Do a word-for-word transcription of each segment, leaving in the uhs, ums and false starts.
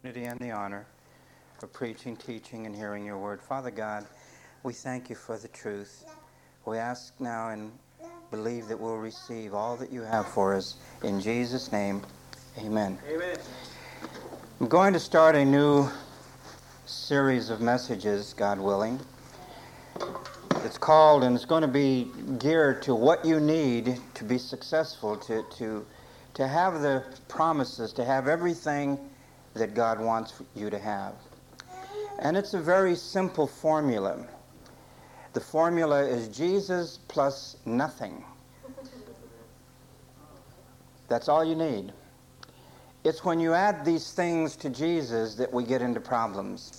And the honor of preaching, teaching, and hearing your word. Father God, we thank you for the truth. We ask now and believe that we'll receive all that you have for us. In Jesus' name, amen. Amen. I'm going to start a new series of messages, God willing. It's called, and it's going to be geared to what you need to be successful, to, to, to have the promises, to have everything that God wants you to have. And it's a very simple formula. The formula is Jesus plus nothing. That's all you need. It's when you add these things to Jesus that we get into problems.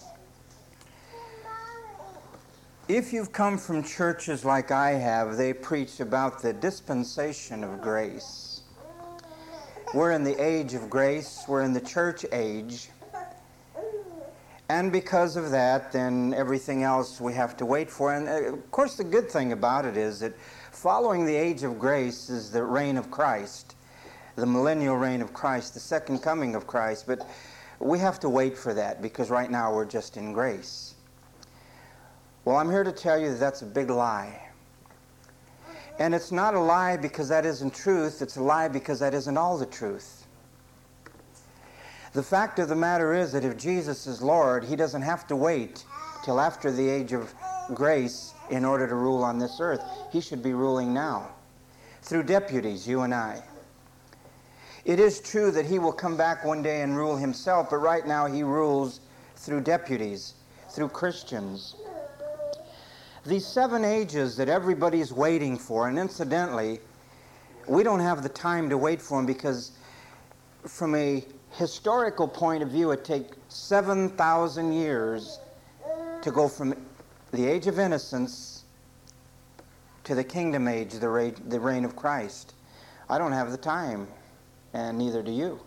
If you've come from churches like I have, they preach about the dispensation of grace. We're in the age of grace. We're in the church age. And because of that, then everything else we have to wait for. And uh, of course, the good thing about it is that following the age of grace is the reign of Christ, the millennial reign of Christ, the second coming of Christ. But we have to wait for that because right now we're just in grace. Well, I'm here to tell you that that's a big lie. And it's not a lie because that isn't truth. It's a lie because that isn't all the truth. The fact of the matter is that if Jesus is Lord, he doesn't have to wait till after the age of grace in order to rule on this earth. He should be ruling now through deputies, you and I. It is true that he will come back one day and rule himself, but right now he rules through deputies, through Christians. These seven ages that everybody's waiting for, and incidentally, we don't have the time to wait for them because from a historical point of view, it takes seven thousand years to go from the age of innocence to the kingdom age, the reign, the reign of Christ. I don't have the time, and neither do you.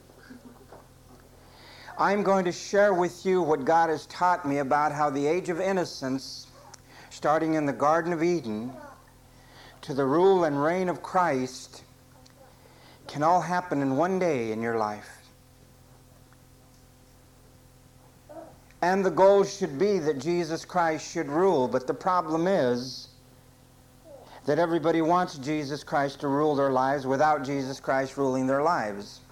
I'm going to share with you what God has taught me about how the age of innocence, starting in the Garden of Eden, to the rule and reign of Christ, can all happen in one day in your life. And the goal should be that Jesus Christ should rule, but the problem is that everybody wants Jesus Christ to rule their lives without Jesus Christ ruling their lives.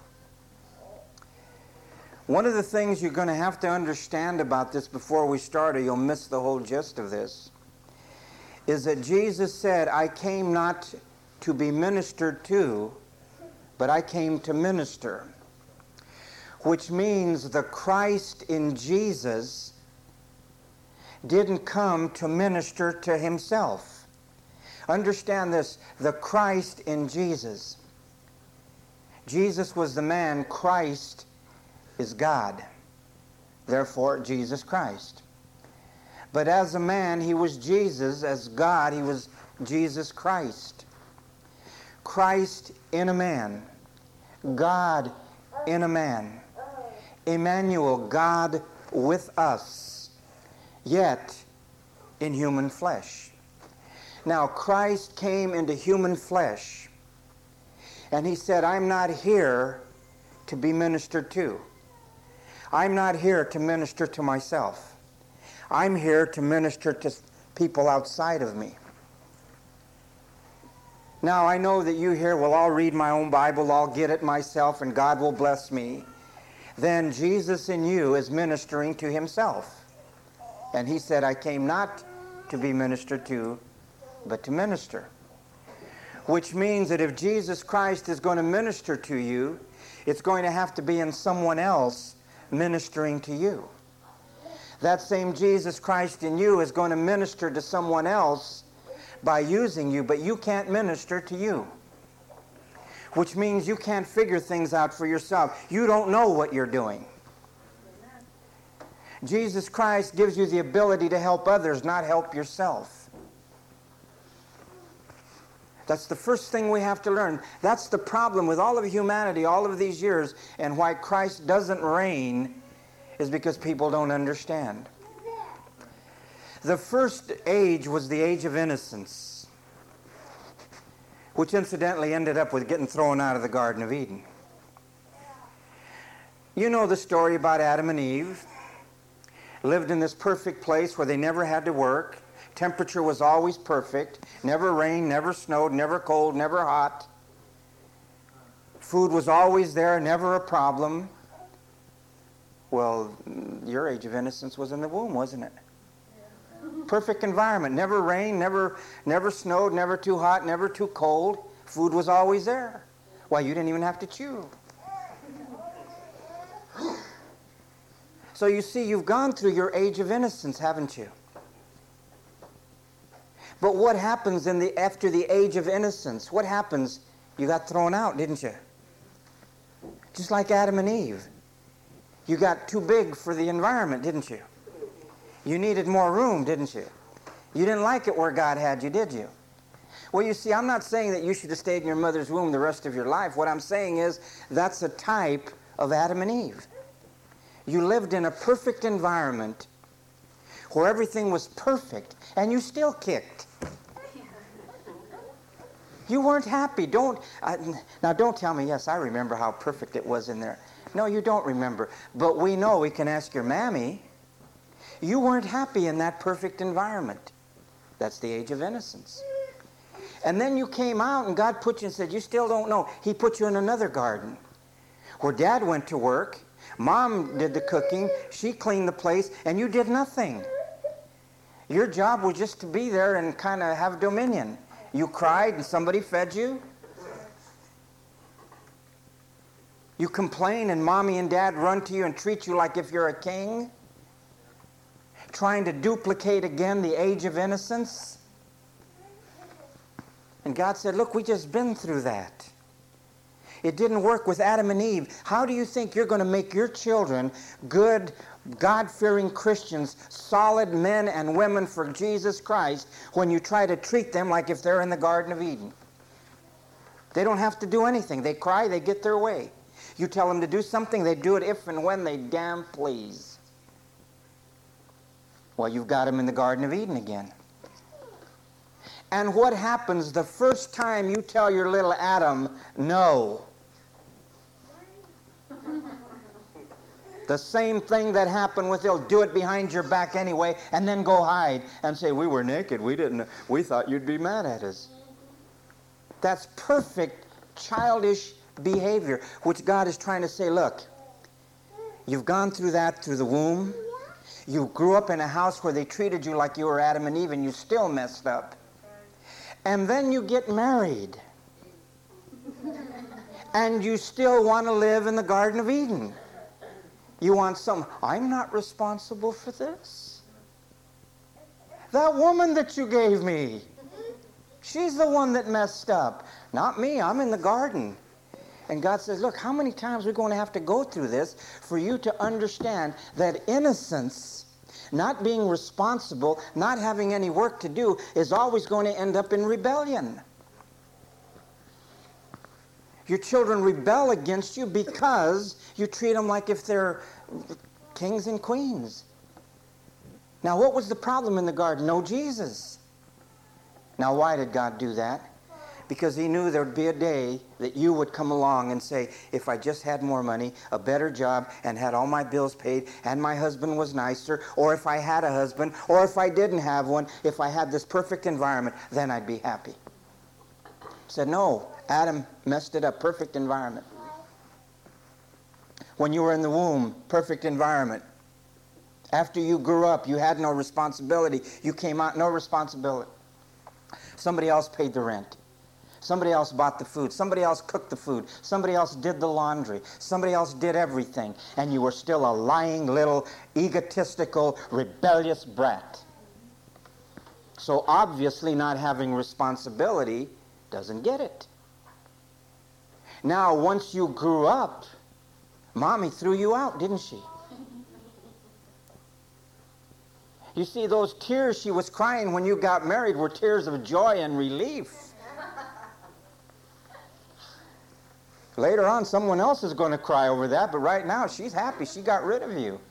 One of the things you're going to have to understand about this before we start, or you'll miss the whole gist of this, is that Jesus said, I came not to be ministered to, but I came to minister. Which means the Christ in Jesus didn't come to minister to himself. Understand this, the Christ in Jesus. Jesus was the man, Christ is God. Therefore, Jesus Christ. But as a man, he was Jesus. As God, he was Jesus Christ. Christ in a man. God in a man. Emmanuel, God with us, yet in human flesh. Now, Christ came into human flesh, and he said, I'm not here to be ministered to. I'm not here to minister to myself. I'm here to minister to people outside of me. Now, I know that you here, well, I'll read my own Bible, I'll get it myself, and God will bless me. Then Jesus in you is ministering to himself. And he said, I came not to be ministered to, but to minister. Which means that if Jesus Christ is going to minister to you, it's going to have to be in someone else ministering to you. That same Jesus Christ in you is going to minister to someone else by using you, but you can't minister to you. Which means you can't figure things out for yourself. You don't know what you're doing. Jesus Christ gives you the ability to help others, not help yourself. That's the first thing we have to learn. That's the problem with all of humanity all of these years, and why Christ doesn't reign is because people don't understand. The first age was the age of innocence, which incidentally ended up with getting thrown out of the Garden of Eden. You know the story about Adam and Eve. Lived in this perfect place where they never had to work. Temperature was always perfect. Never rained, never snowed, never cold, never hot. Food was always there, never a problem. Well, your age of innocence was in the womb, wasn't it? Perfect environment. Never rained, never, never snowed, never too hot, never too cold. Food was always there. Why, you didn't even have to chew. So you see, you've gone through your age of innocence, haven't you? But what happens in the after the age of innocence? What happens? You got thrown out, didn't you? Just like Adam and Eve. You got too big for the environment, didn't you? You needed more room, didn't you? You didn't like it where God had you, did you? Well, you see, I'm not saying that you should have stayed in your mother's womb the rest of your life. What I'm saying is that's a type of Adam and Eve. You lived in a perfect environment where everything was perfect, and you still kicked. You weren't happy. Don't uh, now. Don't tell me. Yes, I remember how perfect it was in there. No, you don't remember. But we know. We can ask your mammy. You weren't happy in that perfect environment. That's the age of innocence. And then you came out, and God put you and said, "You still don't know." He put you in another garden, where Dad went to work, Mom did the cooking, she cleaned the place, and you did nothing. Your job was just to be there and kind of have dominion. You cried and somebody fed you. You complain and Mommy and Dad run to you and treat you like if you're a king. Trying to duplicate again the age of innocence. And God said, look, we just been through that. It didn't work with Adam and Eve. How do you think you're going to make your children good, God-fearing Christians, solid men and women for Jesus Christ, when you try to treat them like if they're in the Garden of Eden? They don't have to do anything. They cry, they get their way. You tell them to do something, they do it if and when they damn please. Well, you've got them in the Garden of Eden again. And what happens the first time you tell your little Adam, no? The same thing that happened with, they'll do it behind your back anyway, and then go hide and say, we were naked, we didn't, we thought you'd be mad at us. That's perfect childish behavior, which God is trying to say, look, you've gone through that through the womb. You grew up in a house where they treated you like you were Adam and Eve, and you still messed up. And then you get married. And you still want to live in the Garden of Eden. You want some, I'm not responsible for this. That woman that you gave me, she's the one that messed up. Not me, I'm in the garden. And God says, look, how many times are we going to have to go through this for you to understand that innocence, not being responsible, not having any work to do, is always going to end up in rebellion. Your children rebel against you because you treat them like if they're kings and queens. Now, what was the problem in the garden? No Jesus. Now, why did God do that? Because he knew there would be a day that you would come along and say, if I just had more money, a better job, and had all my bills paid, and my husband was nicer, or if I had a husband, or if I didn't have one, if I had this perfect environment, then I'd be happy. He said, no, Adam messed it up. Perfect environment. When you were in the womb, perfect environment. After you grew up, you had no responsibility. You came out, no responsibility. Somebody else paid the rent. Somebody else bought the food. Somebody else cooked the food. Somebody else did the laundry. Somebody else did everything. And you were still a lying little egotistical, rebellious brat. So obviously not having responsibility doesn't get it. Now, once you grew up, Mommy threw you out, didn't she? You see, those tears she was crying when you got married were tears of joy and relief. Later on, someone else is going to cry over that, but right now, she's happy. She got rid of you.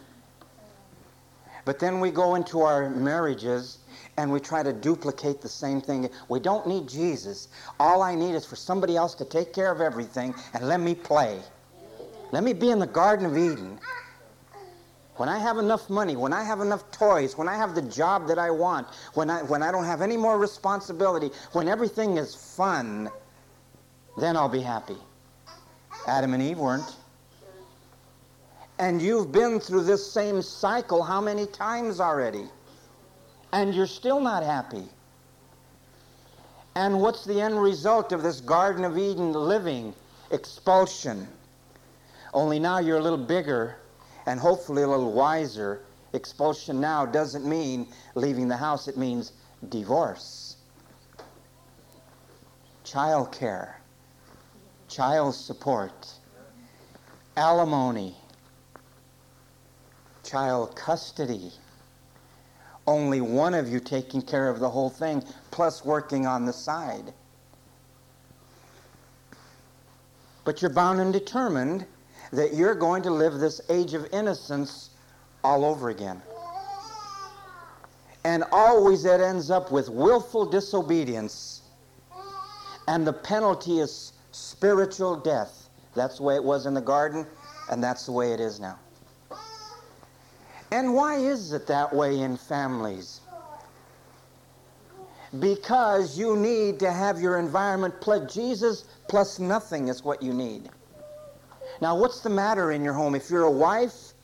But then we go into our marriages, and we try to duplicate the same thing. We don't need Jesus. All I need is for somebody else to take care of everything and let me play. Let me be in the Garden of Eden. When I have enough money, when I have enough toys, when I have the job that I want, when I, when I don't have any more responsibility, when everything is fun, then I'll be happy. Adam and Eve weren't. And you've been through this same cycle how many times already? And you're still not happy. And what's the end result of this Garden of Eden living? Expulsion. Only now you're a little bigger and hopefully a little wiser. Expulsion now doesn't mean leaving the house. It means divorce. Child care. Child support. Alimony. Child custody. Only one of you taking care of the whole thing, plus working on the side. But you're bound and determined that you're going to live this age of innocence all over again. And always it ends up with willful disobedience. And the penalty is spiritual death. That's the way it was in the garden, and that's the way it is now. And why is it that way in families? Because you need to have your environment plus Jesus plus nothing is what you need. Now, what's the matter in your home? If you're a wife,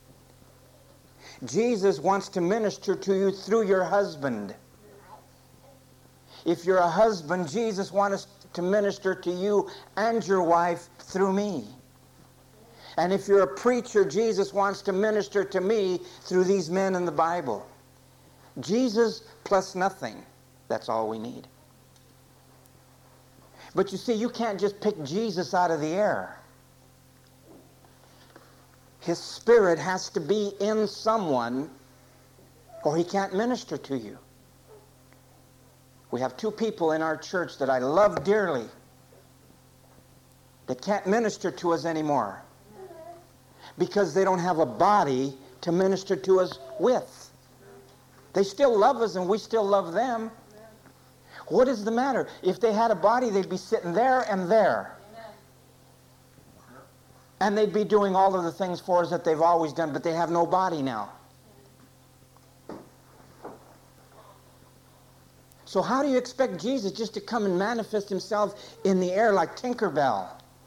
Jesus wants to minister to you through your husband. If you're a husband, Jesus wants to minister to you and your wife through me. And if you're a preacher, Jesus wants to minister to me through these men in the Bible. Jesus plus nothing. That's all we need. But you see, you can't just pick Jesus out of the air. His Spirit has to be in someone or he can't minister to you. We have two people in our church that I love dearly that can't minister to us anymore because they don't have a body to minister to us with. They still love us and we still love them. What is the matter? If they had a body, they'd be sitting there and there. And they'd be doing all of the things for us that they've always done, but they have no body now. So how do you expect Jesus just to come and manifest himself in the air like Tinkerbell?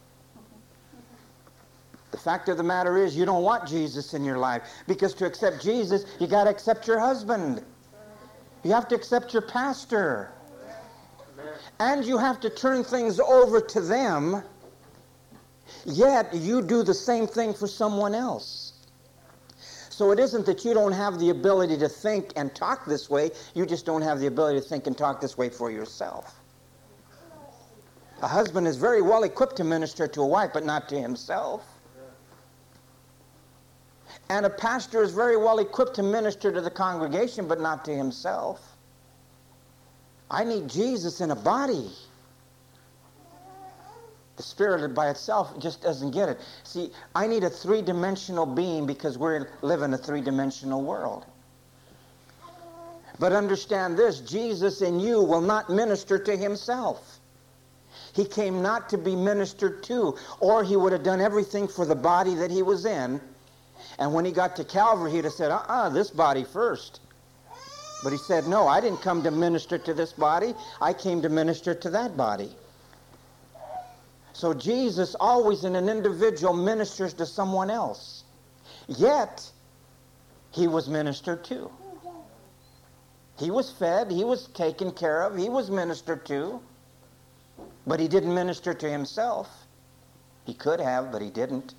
The fact of the matter is you don't want Jesus in your life, because to accept Jesus, you got to accept your husband. You have to accept your pastor. And you have to turn things over to them, yet you do the same thing for someone else. So it isn't that you don't have the ability to think and talk this way, you just don't have the ability to think and talk this way for yourself. A husband is very well equipped to minister to a wife, but not to himself. And a pastor is very well equipped to minister to the congregation, but not to himself. I need Jesus in a body. The Spirit by itself just doesn't get it. See, I need a three-dimensional being because we live in a three-dimensional world. But understand this, Jesus in you will not minister to himself. He came not to be ministered to, or he would have done everything for the body that he was in. And when he got to Calvary, he'd have said, uh-uh, this body first. But he said, no, I didn't come to minister to this body. I came to minister to that body. So Jesus always in an individual ministers to someone else. Yet, he was ministered to. He was fed, he was taken care of, he was ministered to. But he didn't minister to himself. He could have, but he didn't.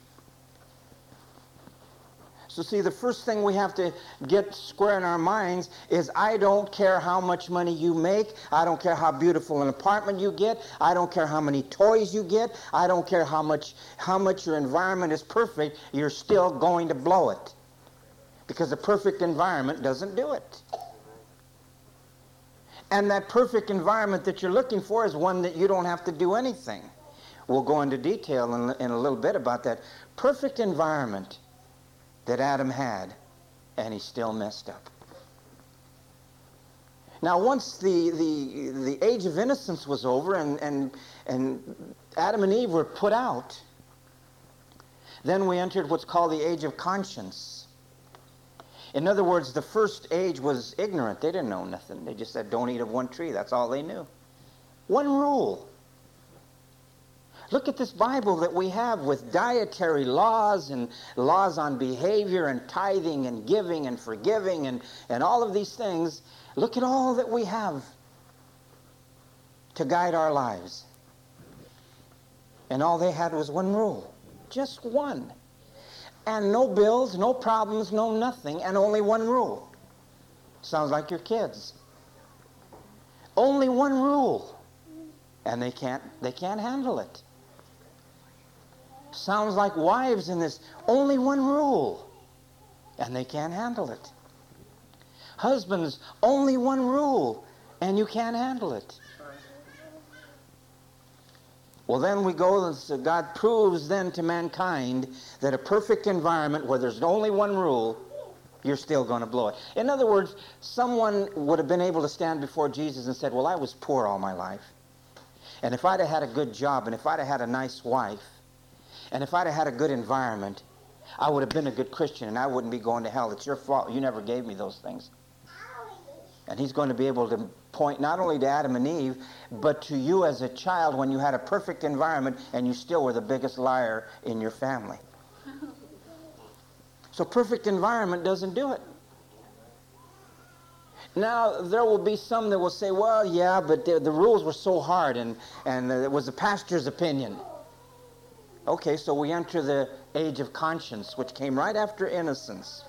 So see, the first thing we have to get square in our minds is I don't care how much money you make. I don't care how beautiful an apartment you get. I don't care how many toys you get. I don't care how much, how much your environment is perfect. You're still going to blow it. Because a perfect environment doesn't do it. And that perfect environment that you're looking for is one that you don't have to do anything. We'll go into detail in, in a little bit about that perfect environment that Adam had, and he still messed up. Now, once the, the, the age of innocence was over and, and, and Adam and Eve were put out, Then we entered what's called the age of conscience. In other words, the first age was ignorant. They didn't know nothing. They just said, don't eat of one tree. That's all they knew. One rule. Look at this Bible that we have with dietary laws and laws on behavior and tithing and giving and forgiving and, and all of these things. Look at all that we have to guide our lives. And all they had was one rule. Just one. And no bills, no problems, no nothing, and only one rule. Sounds like your kids. Only one rule. And they can't, they can't handle it. Sounds like wives in this. Only one rule. And they can't handle it. Husbands, only one rule. And you can't handle it. Well, then we go, so God proves then to mankind that a perfect environment where there's only one rule, you're still going to blow it. In other words, someone would have been able to stand before Jesus and said, well, I was poor all my life. And if I'd have had a good job, and if I'd have had a nice wife, and if I'd have had a good environment, I would have been a good Christian, and I wouldn't be going to hell. It's your fault. You never gave me those things. And he's going to be able to point not only to Adam and Eve, but to you as a child when you had a perfect environment and you still were the biggest liar in your family. So perfect environment doesn't do it. Now, there will be some that will say, well, yeah, but the, the rules were so hard and, and it was the pastor's opinion. Okay, so we enter the age of conscience, which came right after innocence.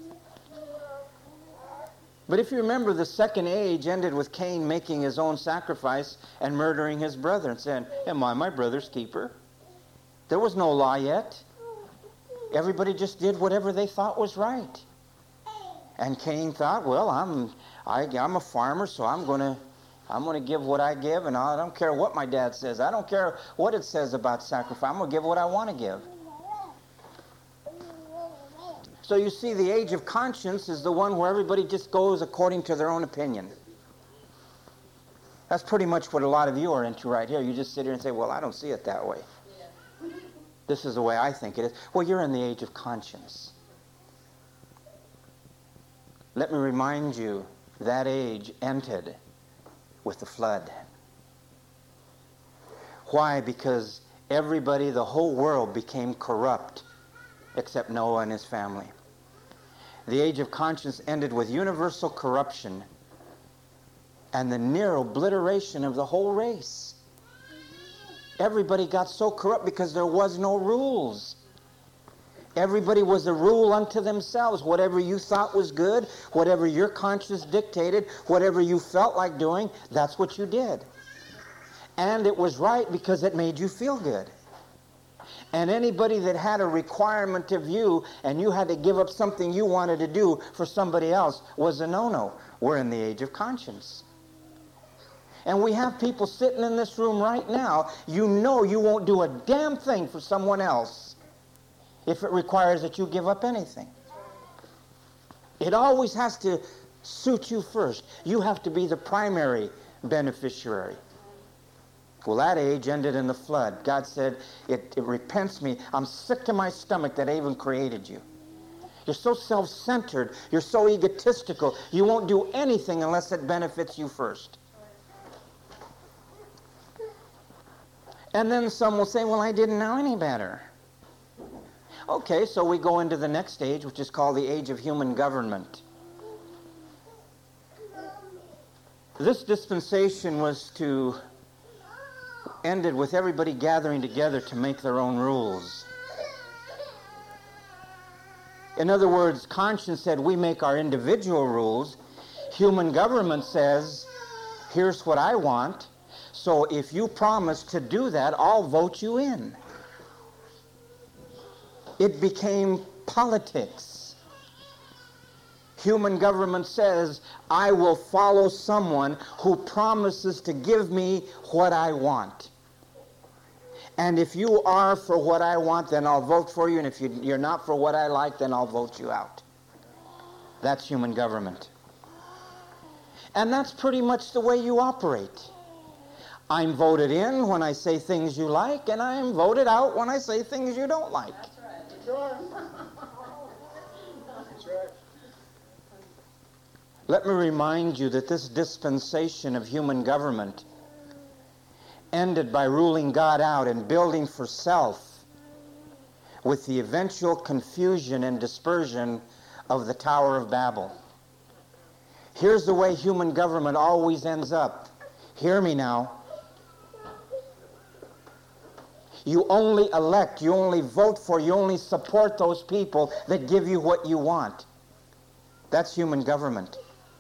But if you remember, the second age ended with Cain making his own sacrifice and murdering his brother and saying, am I my brother's keeper? There was no law yet. Everybody just did whatever they thought was right. And Cain thought, well, I'm I, I'm a farmer, so I'm going to I'm going to give what I give, and I don't care what my dad says. I don't care what it says about sacrifice. I'm going to give what I want to give. So you see, the age of conscience is the one where everybody just goes according to their own opinion. That's pretty much what a lot of you are into right here. You just sit here and say, well, I don't see it that way. Yeah. This is the way I think it is. Well, you're in the age of conscience. Let me remind you, that age ended with the flood. Why? Because everybody, the whole world became corrupt except Noah and his family. The age of conscience ended with universal corruption and the near obliteration of the whole race. Everybody got so corrupt because there was no rules. Everybody was a rule unto themselves. Whatever you thought was good, whatever your conscience dictated, whatever you felt like doing, that's what you did. And it was right because it made you feel good. And anybody that had a requirement of you and you had to give up something you wanted to do for somebody else was a no-no. We're in the age of conscience. And we have people sitting in this room right now, you know you won't do a damn thing for someone else if it requires that you give up anything. It always has to suit you first. You have to be the primary beneficiary. Well, that age ended in the flood. God said, it, it repents me. I'm sick to my stomach that I even created you. You're so self-centered. You're so egotistical. You won't do anything unless it benefits you first. And then some will say, well, I didn't know any better. Okay, so we go into the next stage, which is called the age of human government. This dispensation was to ended with everybody gathering together to make their own rules. In other words, conscience said, we make our individual rules. Human government says, here's what I want. So if you promise to do that, I'll vote you in. It became politics. Human government says, I will follow someone who promises to give me what I want. And if you are for what I want, then I'll vote for you. And if you, you're not for what I like, then I'll vote you out. That's human government. And that's pretty much the way you operate. I'm voted in when I say things you like, and I'm voted out when I say things you don't like. Let me remind you that this dispensation of human government ended by ruling God out and building for self with the eventual confusion and dispersion of the Tower of Babel. Here's the way human government always ends up. Hear me now. You only elect, you only vote for, you only support those people that give you what you want. That's human government.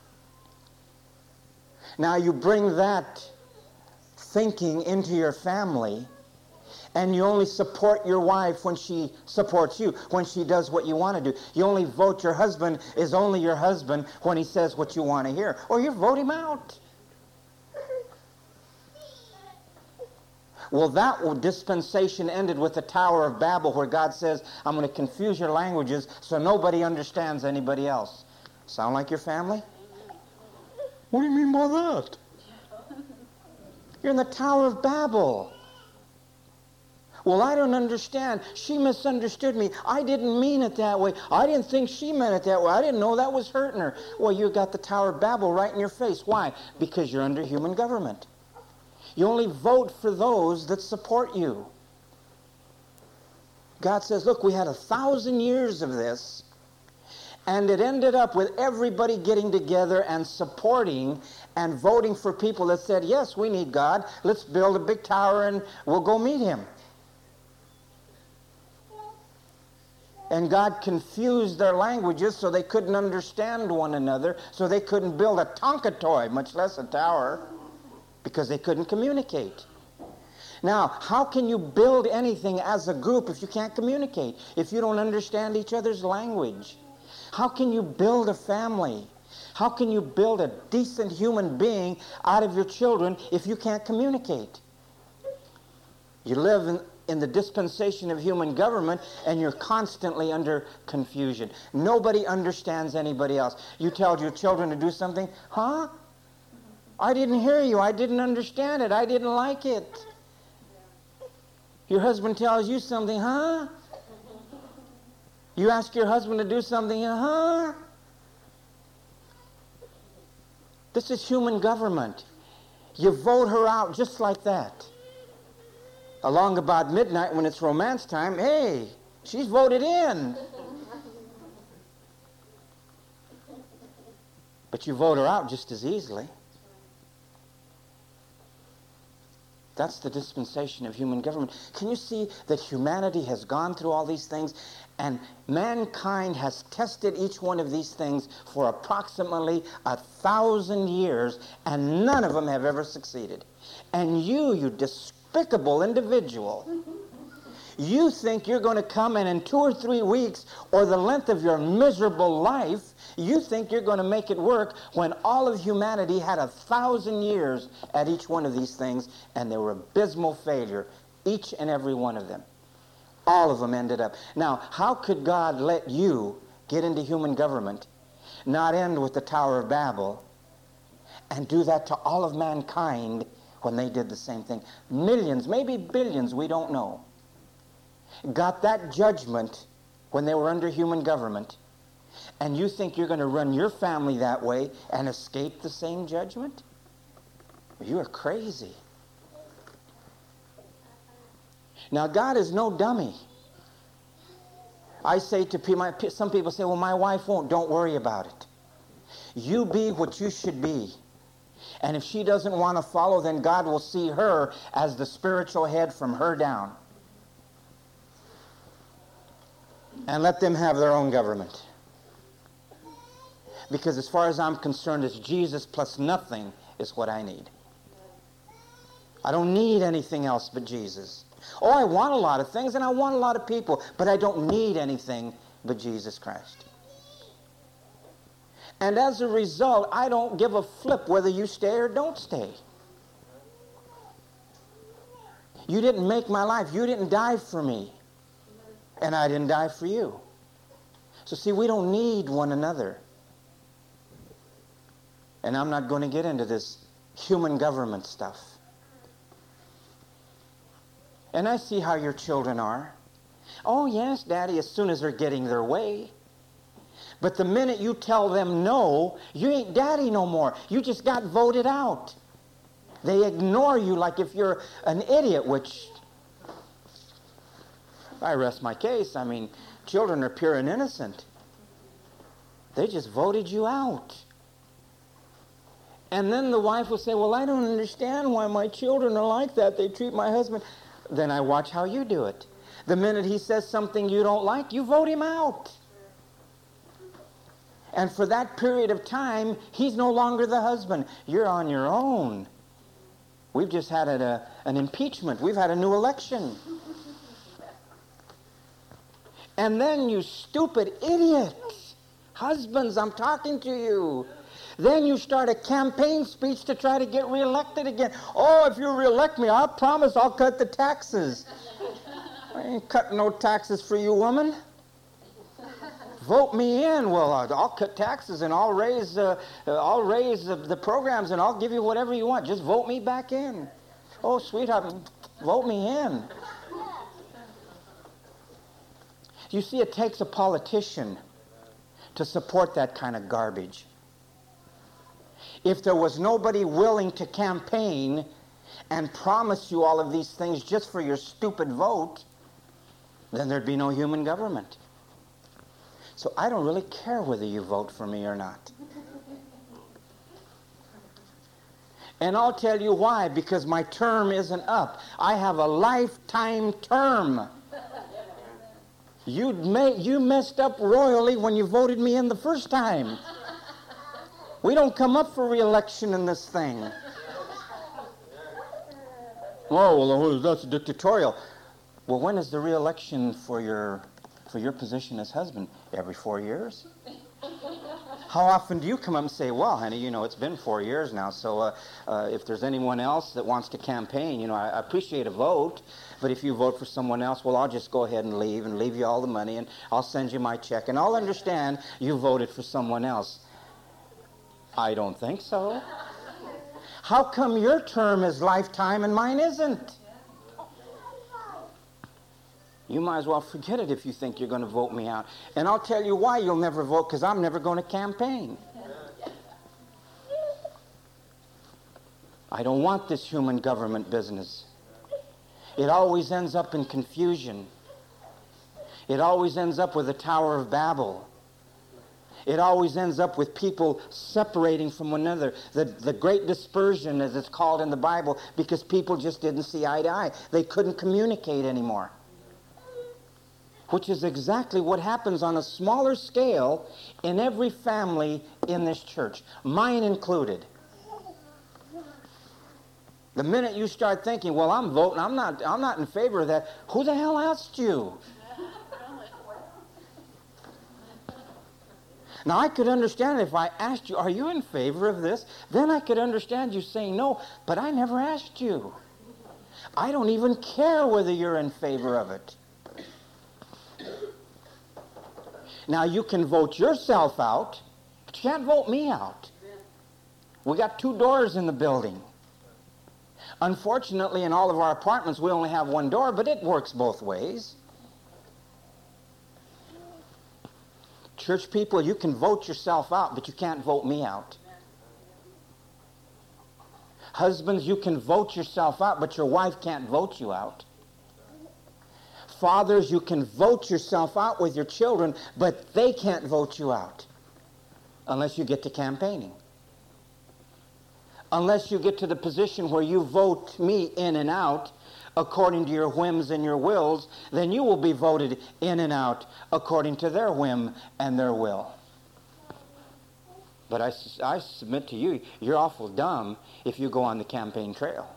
Now you bring that thinking into your family, and you only support your wife when she supports you, when she does what you want to do. You only vote your husband is only your husband when he says what you want to hear, or you vote him out. Well, that dispensation ended with the Tower of Babel, where God says, I'm going to confuse your languages so nobody understands anybody else. Sound like your family? What do you mean by that? You're in the Tower of Babel. Well, I don't understand. She misunderstood me. I didn't mean it that way. I didn't think she meant it that way. I didn't know that was hurting her. Well, you got the Tower of Babel right in your face. Why? Because you're under human government. You only vote for those that support you. God says, look, we had a thousand years of this, and it ended up with everybody getting together and supporting and voting for people that said, yes, we need God. Let's build a big tower and we'll go meet him. And God confused their languages so they couldn't understand one another, so they couldn't build a Tonka toy, much less a tower, because they couldn't communicate. Now, how can you build anything as a group if you can't communicate, if you don't understand each other's language? How can you build a family? How can you build a decent human being out of your children if you can't communicate? You live in, in the dispensation of human government, and you're constantly under confusion. Nobody understands anybody else. You tell your children to do something, huh? I didn't hear you. I didn't understand it. I didn't like it. Your husband tells you something, huh? You ask your husband to do something, huh? This is human government. You vote her out just like that. Along about midnight when it's romance time, hey, she's voted in. But you vote her out just as easily. That's the dispensation of human government. Can you see that humanity has gone through all these things, and mankind has tested each one of these things for approximately a thousand years, and none of them have ever succeeded? And you, you despicable individual, you think you're going to come and in two or three weeks, or the length of your miserable life, you think you're going to make it work when all of humanity had a thousand years at each one of these things, and they were abysmal failure, each and every one of them. All of them ended up. Now, how could God let you get into human government, not end with the Tower of Babel, and do that to all of mankind when they did the same thing? Millions, maybe billions, we don't know, got that judgment when they were under human government, and you think you're going to run your family that way and escape the same judgment? You are crazy. Now, God is no dummy. I say to people, some people say, well, my wife won't. Don't worry about it. You be what you should be. And if she doesn't want to follow, then God will see her as the spiritual head from her down. And let them have their own government. Because as far as I'm concerned, it's Jesus plus nothing is what I need. I don't need anything else but Jesus. Oh, I want a lot of things and I want a lot of people, but I don't need anything but Jesus Christ. And as a result, I don't give a flip whether you stay or don't stay. You didn't make my life. You didn't die for me. And I didn't die for you. So see, we don't need one another. And I'm not going to get into this human government stuff. And I see how your children are. Oh, yes, Daddy, as soon as they're getting their way. But the minute you tell them no, you ain't Daddy no more. You just got voted out. They ignore you like if you're an idiot, which I rest my case. I mean, children are pure and innocent. They just voted you out. And then the wife will say, well, I don't understand why my children are like that. They treat my husband. Then I watch how you do it. The minute he says something you don't like, you vote him out. And for that period of time, he's no longer the husband. You're on your own. We've just had a, an impeachment. We've had a new election. And then, you stupid idiots, husbands, I'm talking to you. Then you start a campaign speech to try to get reelected again. Oh, if you reelect me, I promise I'll cut the taxes. I ain't cutting no taxes for you, woman. Vote me in. Well, I'll cut taxes and I'll raise, uh, I'll raise the, the programs and I'll give you whatever you want. Just vote me back in. Oh, sweetheart, vote me in. You see, it takes a politician to support that kind of garbage. If there was nobody willing to campaign and promise you all of these things just for your stupid vote, then there'd be no human government. So I don't really care whether you vote for me or not. And I'll tell you why, because my term isn't up. I have a lifetime term. You may, you messed up royally when you voted me in the first time. We don't come up for re-election in this thing. Oh, well, that's dictatorial. Well, when is the re-election for your, for your position as husband? Every four years? How often do you come up and say, well, honey, you know, it's been four years now, so uh, uh, if there's anyone else that wants to campaign, you know, I, I appreciate a vote, but if you vote for someone else, well, I'll just go ahead and leave and leave you all the money, and I'll send you my check, and I'll understand you voted for someone else. I don't think so. How come your term is lifetime and mine isn't? You might as well forget it if you think you're going to vote me out. And I'll tell you why you'll never vote, because I'm never going to campaign. I don't want this human government business. It always ends up in confusion. It always ends up with the Tower of Babel. It always ends up with people separating from one another. The, the great dispersion, as it's called in the Bible, because people just didn't see eye to eye. They couldn't communicate anymore. Which is exactly what happens on a smaller scale in every family in this church, mine included. The minute you start thinking, well, I'm voting, I'm not, I'm not in favor of that, who the hell asked you? Now, I could understand if I asked you, are you in favor of this? Then I could understand you saying no, but I never asked you. I don't even care whether you're in favor of it. Now, you can vote yourself out, but you can't vote me out. We got two doors in the building. Unfortunately, in all of our apartments, we only have one door, but it works both ways. Church people, you can vote yourself out, but you can't vote me out. Husbands, you can vote yourself out, but your wife can't vote you out. Fathers, you can vote yourself out with your children, but they can't vote you out unless you get to campaigning. Unless you get to the position where you vote me in and out according to your whims and your wills, then you will be voted in and out according to their whim and their will. But I, I submit to you, you're awful dumb if you go on the campaign trail.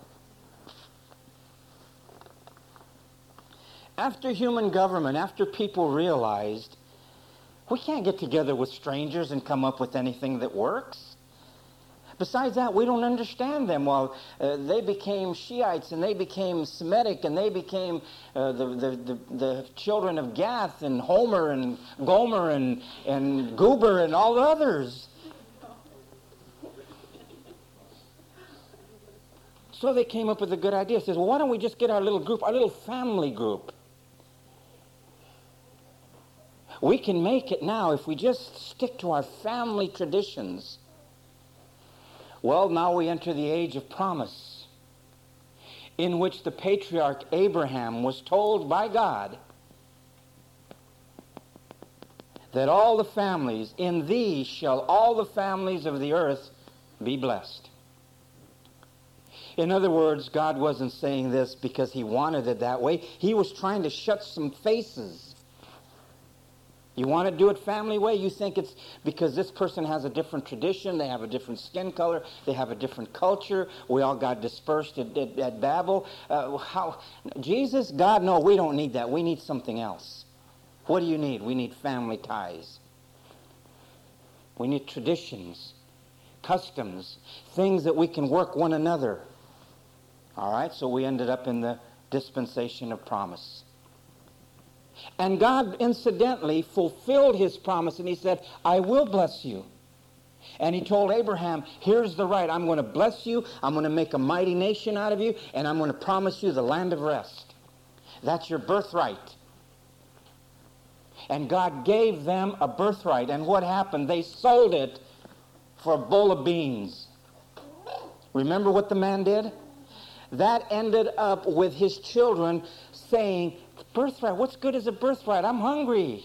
After human government, after people realized we can't get together with strangers and come up with anything that works. Besides that, we don't understand them. Well, uh, they became Shiites and they became Semitic and they became uh, the, the, the, the children of Gath and Homer and Gomer and, and Goober and all the others. So they came up with a good idea. Says, well, why don't we just get our little group, our little family group? We can make it now if we just stick to our family traditions. Well, now we enter the age of promise, in which the patriarch Abraham was told by God that all the families, in thee shall all the families of the earth be blessed. In other words, God wasn't saying this because he wanted it that way. He was trying to shut some faces. You want to do it family way? You think it's because this person has a different tradition, they have a different skin color, they have a different culture, we all got dispersed at, at, at Babel. Uh, how, Jesus, God, no, we don't need that. We need something else. What do you need? We need family ties. We need traditions, customs, things that we can work one another. All right, so we ended up in the dispensation of promise. And God, incidentally, fulfilled his promise, and he said, I will bless you. And he told Abraham, here's the right. I'm going to bless you. I'm going to make a mighty nation out of you, and I'm going to promise you the land of rest. That's your birthright. And God gave them a birthright. And what happened? They sold it for a bowl of beans. Remember what the man did? That ended up with his children saying, birthright, what's good as a birthright? I'm hungry.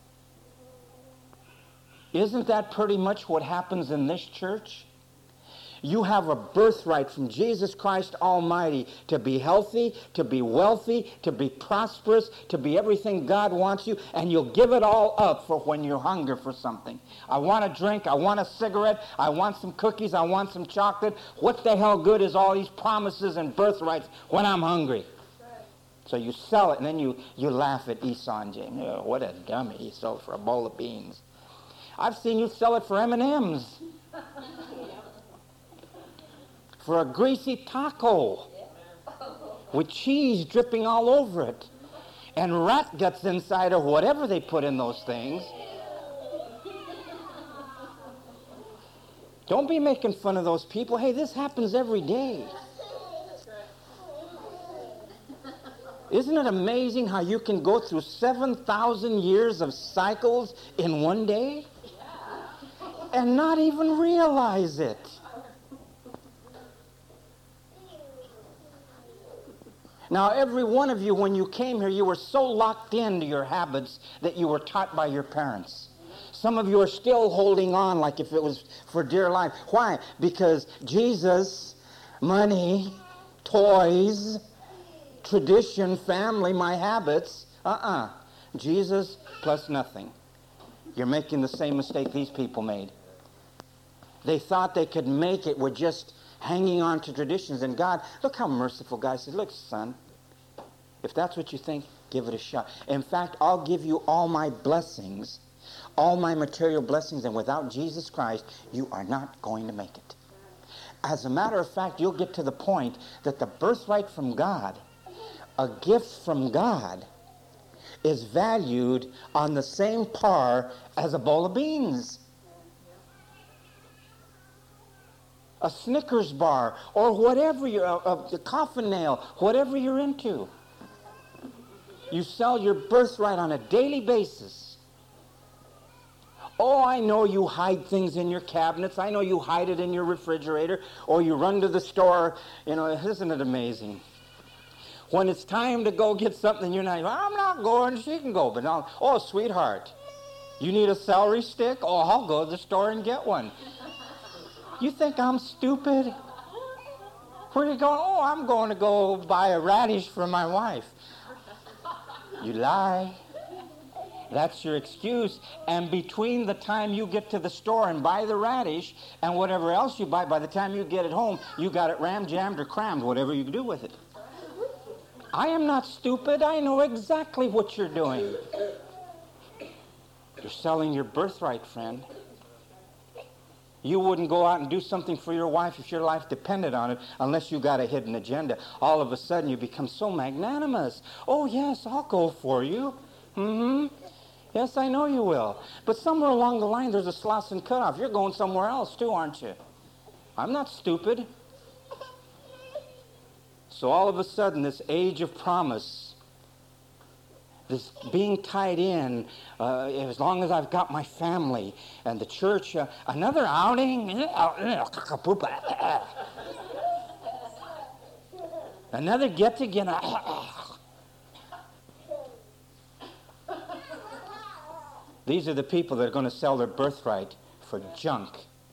Isn't that pretty much what happens in this church? You have a birthright from Jesus Christ Almighty to be healthy, to be wealthy, to be prosperous, to be everything God wants you, and you'll give it all up for when you're hungry for something. I want a drink, I want a cigarette, I want some cookies, I want some chocolate. What the hell good is all these promises and birthrights when I'm hungry? So you sell it, and then you, you laugh at Esau and James. Oh, what a dummy, he sold it for a bowl of beans. I've seen you sell it for M and M's. For a greasy taco with cheese dripping all over it and rat guts inside or whatever they put in those things. Don't be making fun of those people. Hey, this happens every day. Isn't it amazing how you can go through seven thousand years of cycles in one day and not even realize it? Now, every one of you, when you came here, you were so locked into your habits that you were taught by your parents. Some of you are still holding on like if it was for dear life. Why? Because Jesus, money, toys, tradition, family, my habits, uh-uh. Jesus plus nothing. You're making the same mistake these people made. They thought they could make it with just hanging on to traditions. And God, look how merciful God says, look, son, if that's what you think, give it a shot. In fact, I'll give you all my blessings, all my material blessings, and without Jesus Christ, you are not going to make it. As a matter of fact, you'll get to the point that the birthright from God, a gift from God, is valued on the same par as a bowl of beans, a Snickers bar, or whatever you're, a, a coffin nail, whatever you're into. You sell your birthright on a daily basis. Oh, I know you hide things in your cabinets. I know you hide it in your refrigerator, or you run to the store. You know, isn't it amazing? When it's time to go get something, you're not, I'm not going, she can go. But now, oh, sweetheart, you need a celery stick? Oh, I'll go to the store and get one. You think I'm stupid? Where are you going? Oh, I'm going to go buy a radish for my wife. You lie. That's your excuse. And between the time you get to the store and buy the radish and whatever else you buy, by the time you get it home, you got it ram-jammed or crammed, whatever you do with it. I am not stupid. I know exactly what you're doing. You're selling your birthright, friend. You wouldn't go out and do something for your wife if your life depended on it unless you got a hidden agenda. All of a sudden you become so magnanimous. Oh, yes, I'll go for you. Mm-hmm. Yes, I know you will. But somewhere along the line there's a Slauson cutoff. You're going somewhere else too, aren't you? I'm not stupid. So all of a sudden this age of promise, this being tied in, uh, as long as I've got my family and the church, uh, another outing, another get-together. These are the people that are going to sell their birthright for junk.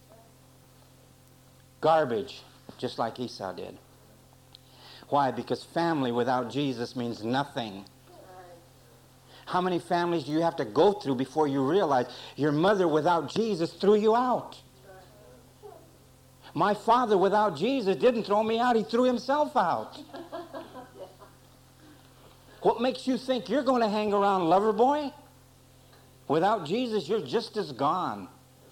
Garbage, just like Esau did. Why? Because family without Jesus means nothing. How many families do you have to go through before you realize your mother without Jesus threw you out? My father without Jesus didn't throw me out, he threw himself out. What makes you think you're going to hang around Loverboy? Without Jesus, you're just as gone.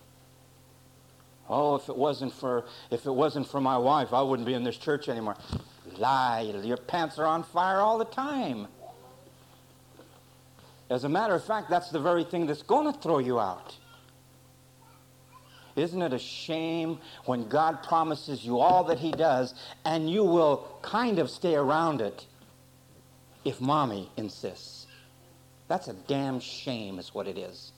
Oh, if it wasn't for if it wasn't for my wife, I wouldn't be in this church anymore. Lie. Your pants are on fire all the time. As a matter of fact, that's the very thing that's going to throw you out. Isn't it a shame when God promises you all that he does and you will kind of stay around it if mommy insists? That's a damn shame is what it is.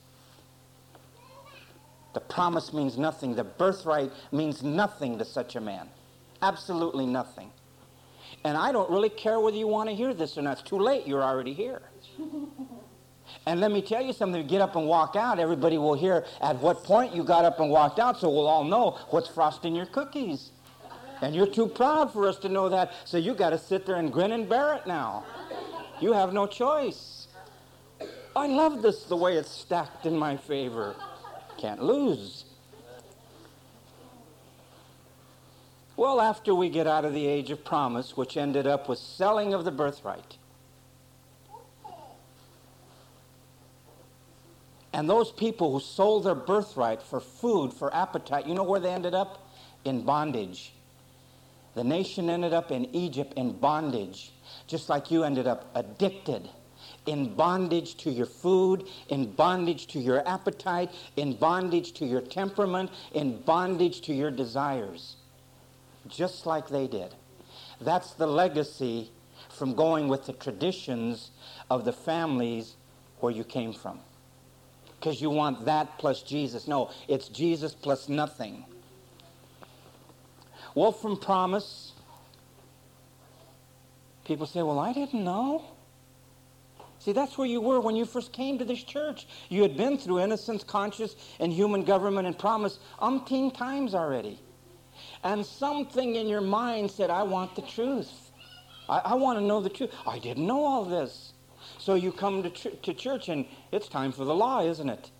The promise means nothing. The birthright means nothing to such a man. Absolutely nothing. And I don't really care whether you want to hear this or not. It's too late. You're already here. And let me tell you something. If you get up and walk out, everybody will hear at what point you got up and walked out, so we'll all know what's frosting your cookies. And you're too proud for us to know that, so you got to sit there and grin and bear it now. You have no choice. I love this, the way it's stacked in my favor. Can't lose. Well, after we get out of the age of promise, which ended up with selling of the birthright, and those people who sold their birthright for food, for appetite, you know where they ended up? In bondage. The nation ended up in Egypt in bondage, just like you ended up addicted. In bondage to your food, in bondage to your appetite, in bondage to your temperament, in bondage to your desires. Just like they did. That's the legacy from going with the traditions of the families where you came from. Because you want that plus Jesus. No, it's Jesus plus nothing. Well, from promise, people say, well, I didn't know. See, that's where you were when you first came to this church. You had been through innocence, conscience, and human government and promise umpteen times already. And something in your mind said, I want the truth. I, I want to know the truth. I didn't know all this. So you come to, ch- to church and it's time for the law, isn't it?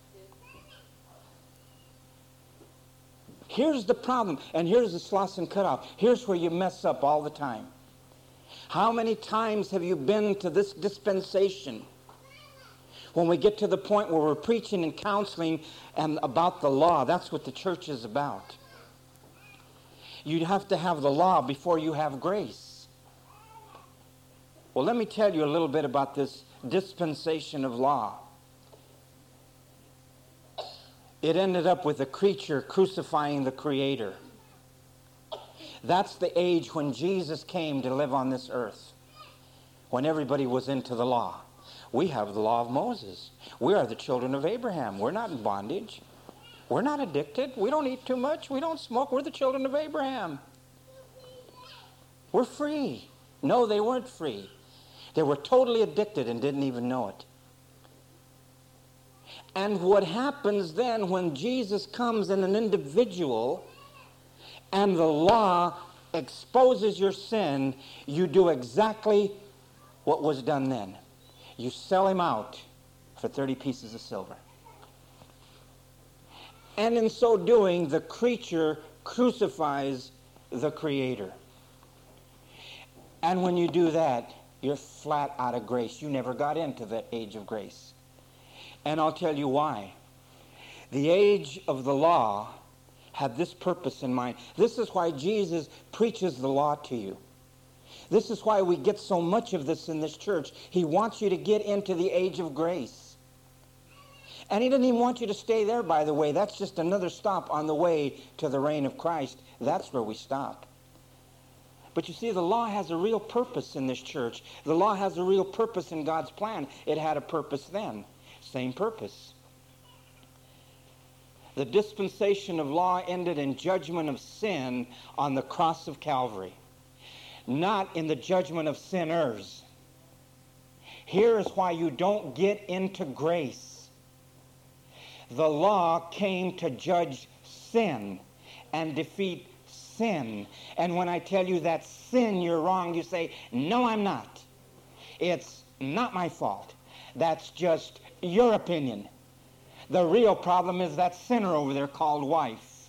Here's the problem, and here's the sloss and cutoff. Here's where you mess up all the time. How many times have you been to this dispensation when we get to the point where we're preaching and counseling and about the law? That's what the church is about. You have to have the law before you have grace. Well, let me tell you a little bit about this dispensation of law. It ended up with the creature crucifying the Creator. That's the age when Jesus came to live on this earth, when everybody was into the law. We have the law of Moses. We are the children of Abraham. We're not in bondage. We're not addicted. We don't eat too much. We don't smoke. We're the children of Abraham. We're free. No, they weren't free. They were totally addicted and didn't even know it. And what happens then when Jesus comes in an individual and the law exposes your sin, you do exactly what was done then. You sell him out for thirty pieces of silver. And in so doing, the creature crucifies the Creator. And when you do that, you're flat out of grace. You never got into that age of grace. And I'll tell you why. The age of the law had this purpose in mind. This is why Jesus preaches the law to you. This is why we get so much of this in this church. He wants you to get into the age of grace. And he doesn't even want you to stay there, by the way. That's just another stop on the way to the reign of Christ. That's where we stop. But you see, the law has a real purpose in this church. The law has a real purpose in God's plan. It had a purpose then. Same purpose. The dispensation of law ended in judgment of sin on the cross of Calvary, not in the judgment of sinners. Here is why you don't get into grace. The law came to judge sin and defeat sin. And when I tell you that sin, you're wrong, you say, no, I'm not. It's not my fault. That's just your opinion. The real problem is that sinner over there called wife,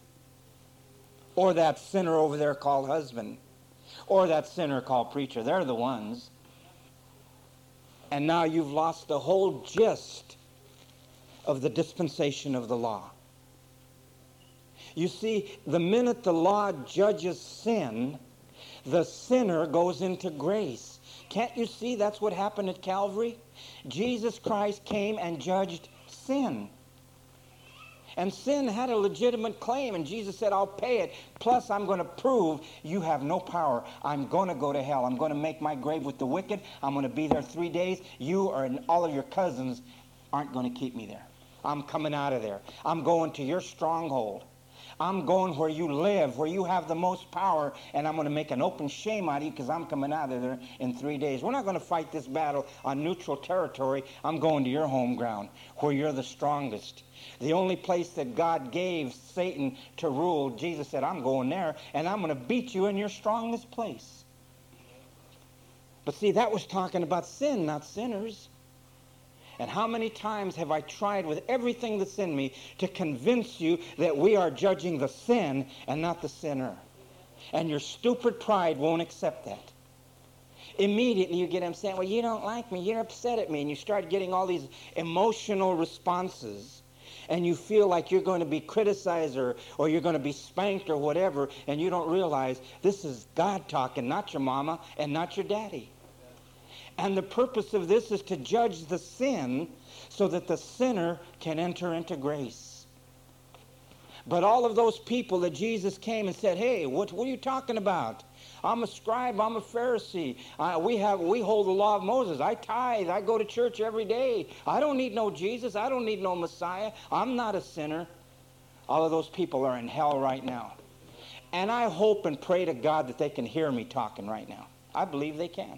or that sinner over there called husband, or that sinner called preacher. They're the ones. And now you've lost the whole gist of the dispensation of the law. You see, the minute the law judges sin, the sinner goes into grace. Can't you see that's what happened at Calvary? Jesus Christ came and judged sin. And sin had a legitimate claim, and Jesus said, I'll pay it. Plus, I'm going to prove you have no power. I'm going to go to hell. I'm going to make my grave with the wicked. I'm going to be there three days. You or all of your cousins aren't going to keep me there. I'm coming out of there. I'm going to your stronghold. I'm going where you live, where you have the most power, and I'm going to make an open shame out of you because I'm coming out of there in three days. We're not going to fight this battle on neutral territory. I'm going to your home ground, where you're the strongest. The only place that God gave Satan to rule, Jesus said, I'm going there, and I'm going to beat you in your strongest place. But see, that was talking about sin, not sinners. And how many times have I tried with everything that's in me to convince you that we are judging the sin and not the sinner? And your stupid pride won't accept that. Immediately you get him saying, well, you don't like me, you're upset at me, and you start getting all these emotional responses, and you feel like you're going to be criticized or, or you're going to be spanked or whatever, and you don't realize this is God talking, not your mama and not your daddy. And the purpose of this is to judge the sin so that the sinner can enter into grace. But all of those people that Jesus came and said, hey, what, what are you talking about? I'm a scribe, I'm a Pharisee. Uh, we have, we hold the law of Moses. I tithe, I go to church every day. I don't need no Jesus, I don't need no Messiah. I'm not a sinner. All of those people are in hell right now. And I hope and pray to God that they can hear me talking right now. I believe they can.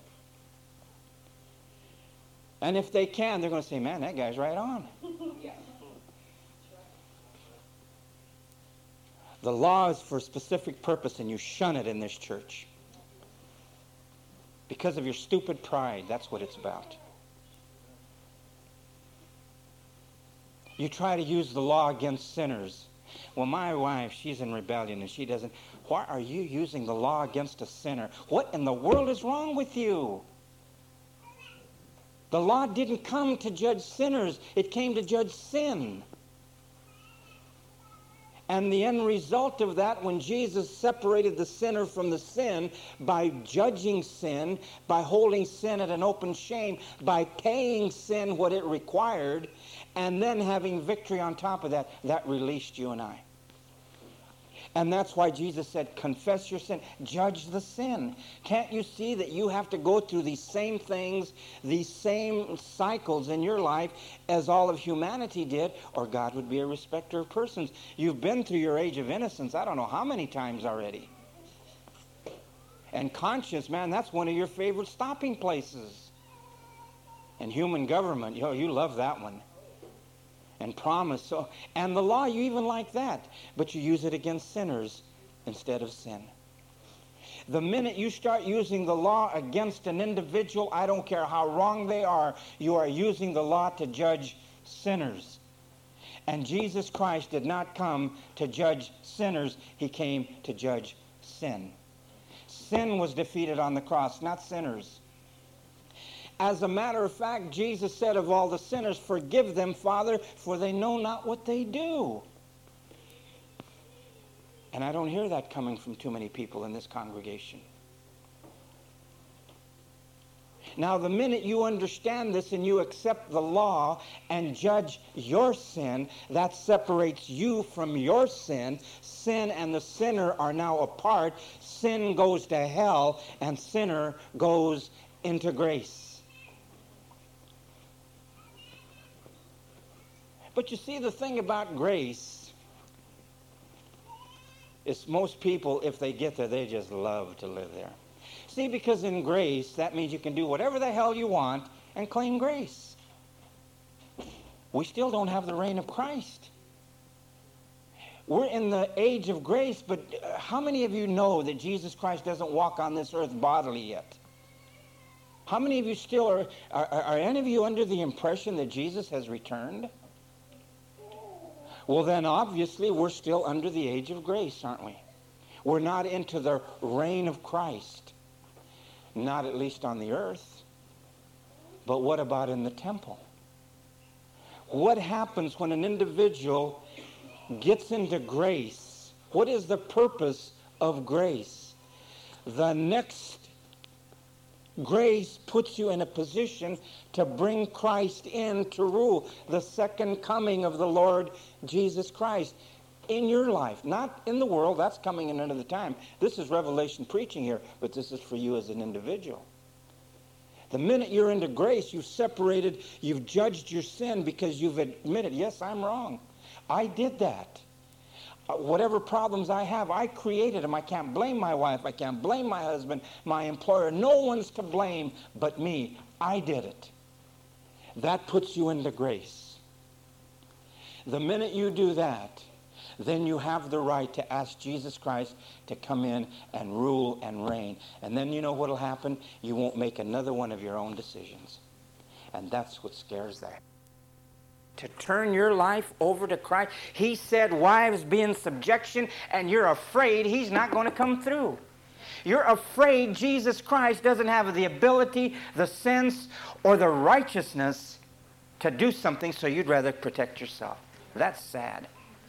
And if they can, they're going to say, man, that guy's right on. The law is for a specific purpose, and you shun it in this church. Because of your stupid pride, that's what it's about. You try to use the law against sinners. Well, my wife, she's in rebellion, and she doesn't. Why are you using the law against a sinner? What in the world is wrong with you? The law didn't come to judge sinners. It came to judge sin. And the end result of that, when Jesus separated the sinner from the sin by judging sin, by holding sin at an open shame, by paying sin what it required, and then having victory on top of that, that released you and I. And that's why Jesus said, confess your sin, judge the sin. Can't you see that you have to go through these same things, these same cycles in your life as all of humanity did, or God would be a respecter of persons. You've been through your age of innocence, I don't know how many times already. And conscience, man, that's one of your favorite stopping places. And human government, yo, you love that one. And promise. So, and the law, you even like that. But you use it against sinners instead of sin. The minute you start using the law against an individual, I don't care how wrong they are, you are using the law to judge sinners. And Jesus Christ did not come to judge sinners. He came to judge sin. Sin was defeated on the cross, not sinners. As a matter of fact, Jesus said of all the sinners, forgive them, Father, for they know not what they do. And I don't hear that coming from too many people in this congregation. Now, the minute you understand this and you accept the law and judge your sin, that separates you from your sin. Sin and the sinner are now apart. Sin goes to hell, and sinner goes into grace. But you see, the thing about grace is most people, if they get there, they just love to live there. See, because in grace, that means you can do whatever the hell you want and claim grace. We still don't have the reign of Christ. We're in the age of grace, but how many of you know that Jesus Christ doesn't walk on this earth bodily yet? How many of you still are, are, are any of you under the impression that Jesus has returned? Well, then obviously we're still under the age of grace, aren't we? We're not into the reign of Christ. Not at least on the earth. But what about in the temple? What happens when an individual gets into grace? What is the purpose of grace? The next grace puts you in a position to bring Christ in to rule. The second coming of the Lord Jesus Christ in your life, not in the world. That's coming in another time. This is Revelation preaching here, but this is for you as an individual. The minute you're into grace, you've separated, you've judged your sin because you've admitted, yes, I'm wrong. I did that. Uh, whatever problems I have, I created them. I can't blame my wife. I can't blame my husband, my employer. No one's to blame but me. I did it. That puts you into grace. The minute you do that, then you have the right to ask Jesus Christ to come in and rule and reign. And then you know what will happen? You won't make another one of your own decisions. And that's what scares that. To turn your life over to Christ. He said, wives, be in subjection, and you're afraid he's not going to come through. You're afraid Jesus Christ doesn't have the ability, the sense, or the righteousness to do something, so you'd rather protect yourself. That's sad.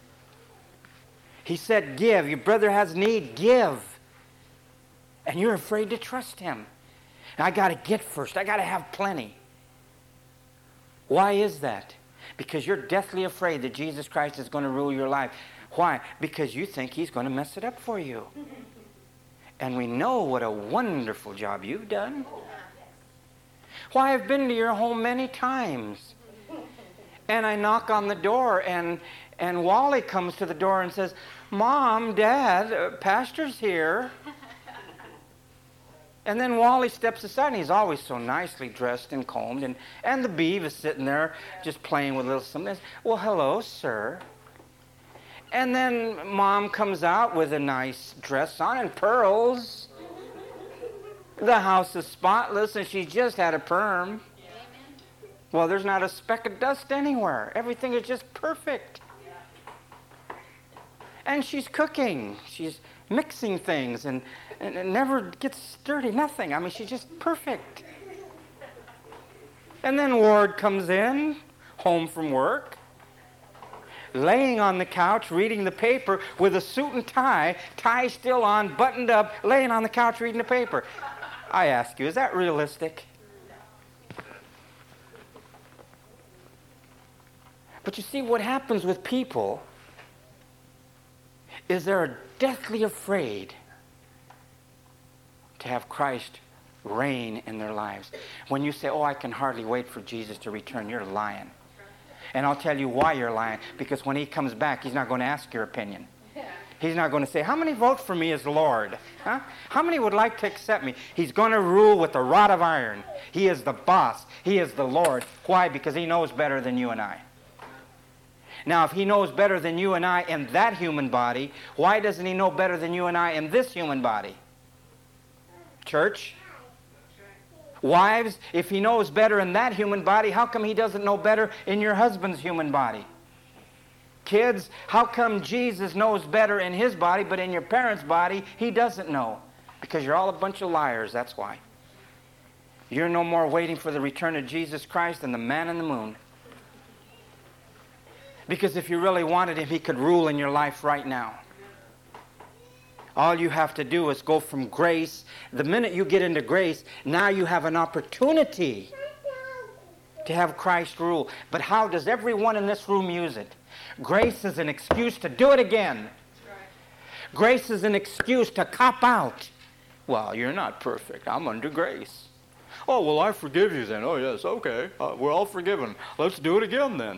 He said, give. Your brother has need, give. And you're afraid to trust him. And I got to get first. I got to have plenty. Why is that? Because you're deathly afraid that Jesus Christ is going to rule your life. Why? Because you think he's going to mess it up for you. And we know what a wonderful job you've done. Why, I've been to your home many times. And I knock on the door, and and Wally comes to the door and says, Mom, Dad, uh, Pastor's here. And then Wally steps aside, and he's always so nicely dressed and combed, and, and the beeve is sitting there just playing with a little something. Well, hello, sir. And then Mom comes out with a nice dress on and pearls. The house is spotless, and she just had a perm. Well, there's not a speck of dust anywhere. Everything is just perfect. And she's cooking. She's mixing things, and, and it never gets dirty, nothing. I mean, she's just perfect. And then Ward comes in, home from work, laying on the couch, reading the paper with a suit and tie, tie still on, buttoned up, laying on the couch reading the paper. I ask you, is that realistic? But you see, what happens with people is they're deathly afraid to have Christ reign in their lives. When you say, oh, I can hardly wait for Jesus to return, you're lying. And I'll tell you why you're lying. Because when he comes back, he's not going to ask your opinion. He's not going to say, how many vote for me as Lord? Huh? How many would like to accept me? He's going to rule with a rod of iron. He is the boss. He is the Lord. Why? Because he knows better than you and I. Now, if he knows better than you and I in that human body, why doesn't he know better than you and I in this human body? Church? Wives, if he knows better in that human body, how come he doesn't know better in your husband's human body? Kids, how come Jesus knows better in his body, but in your parents' body, he doesn't know? Because you're all a bunch of liars, that's why. You're no more waiting for the return of Jesus Christ than the man in the moon. Because if you really wanted him, he could rule in your life right now. All you have to do is go from grace. The minute you get into grace, now you have an opportunity to have Christ rule. But how does everyone in this room use it? Grace is an excuse to do it again. Grace is an excuse to cop out. Well, you're not perfect. I'm under grace. Oh, well, I forgive you then. Oh, yes, okay. Uh, we're all forgiven. Let's do it again then.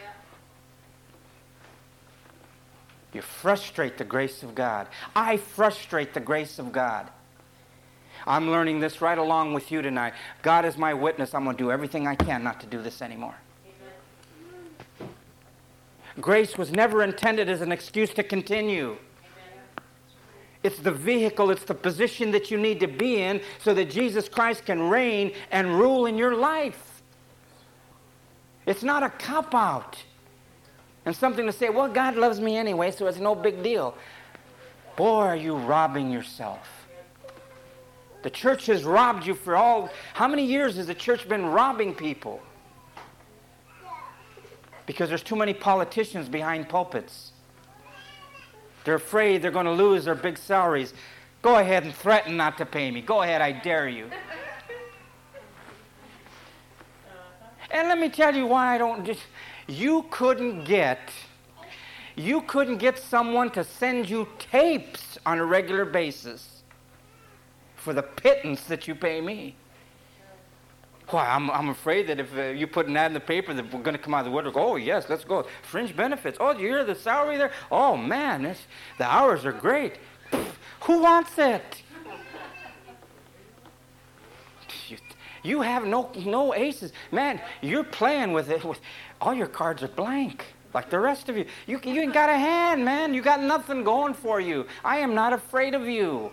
You frustrate the grace of God. I frustrate the grace of God. I'm learning this right along with you tonight. God is my witness. I'm going to do everything I can not to do this anymore. Amen. Grace was never intended as an excuse to continue. Amen. It's the vehicle, it's the position that you need to be in so that Jesus Christ can reign and rule in your life. It's not a cop-out. And something to say, well, God loves me anyway, so it's no big deal. Boy, are you robbing yourself. The church has robbed you for all... How many years has the church been robbing people? Because there's too many politicians behind pulpits. They're afraid they're going to lose their big salaries. Go ahead and threaten not to pay me. Go ahead, I dare you. And let me tell you why I don't just... You couldn't get, you couldn't get someone to send you tapes on a regular basis for the pittance that you pay me. Why, I'm, I'm afraid that if uh, you put an ad in the paper that we're going to come out of the woodwork, oh, yes, let's go. Fringe benefits. Oh, do you hear the salary there? Oh, man, this, the hours are great. Pfft, who wants it? You, you have no, no aces. Man, you're playing with it. With, all your cards are blank, like the rest of you. You, you ain't got a hand, man. You got nothing going for you. I am not afraid of you.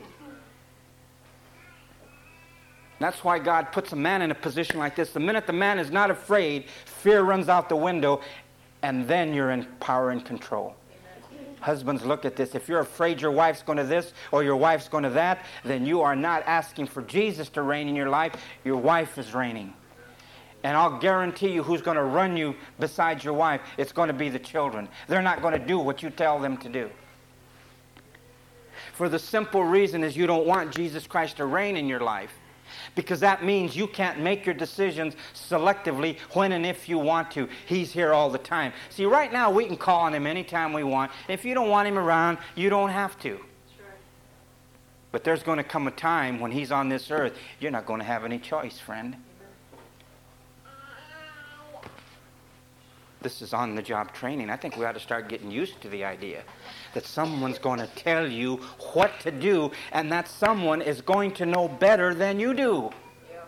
That's why God puts a man in a position like this. The minute the man is not afraid, fear runs out the window, and then you're in power and control. Amen. Husbands, look at this. If you're afraid your wife's going to this or your wife's going to that, then you are not asking for Jesus to reign in your life. Your wife is reigning. And I'll guarantee you who's going to run you besides your wife. It's going to be the children. They're not going to do what you tell them to do. For the simple reason is you don't want Jesus Christ to reign in your life. Because that means you can't make your decisions selectively when and if you want to. He's here all the time. See, right now we can call on him anytime we want. If you don't want him around, you don't have to. Sure. But there's going to come a time when he's on this earth, you're not going to have any choice, friend. This is on-the-job training. I think we ought to start getting used to the idea that someone's going to tell you what to do, and that someone is going to know better than you do. Yeah.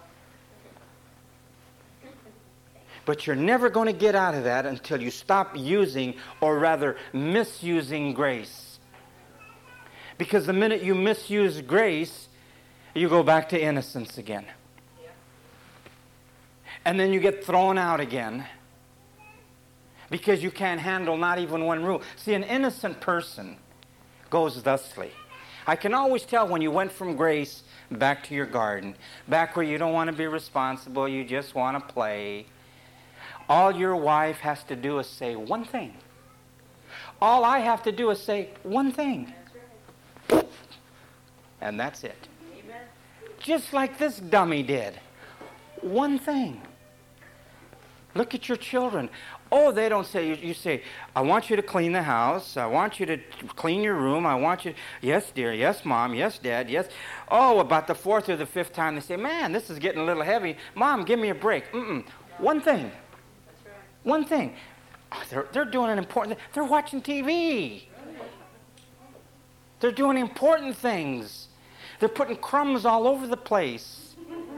But you're never going to get out of that until you stop using, or rather misusing, grace. Because the minute you misuse grace, you go back to innocence again. Yeah. And then you get thrown out again. Because you can't handle not even one rule. See, an innocent person goes thusly. I can always tell when you went from grace back to your garden, back where you don't want to be responsible, you just want to play. All your wife has to do is say one thing. All I have to do is say one thing. That's right. And that's it. Amen. Just like this dummy did. One thing. Look at your children. Oh, they don't say, you, you say, I want you to clean the house. I want you to clean your room. I want you, yes, dear, yes, Mom, yes, Dad, yes. Oh, about the fourth or the fifth time, they say, man, this is getting a little heavy. Mom, give me a break. Mm-mm. One thing. That's right. One thing. Oh, they're, they're doing an important thing. They're watching T V. They're doing important things. They're putting crumbs all over the place.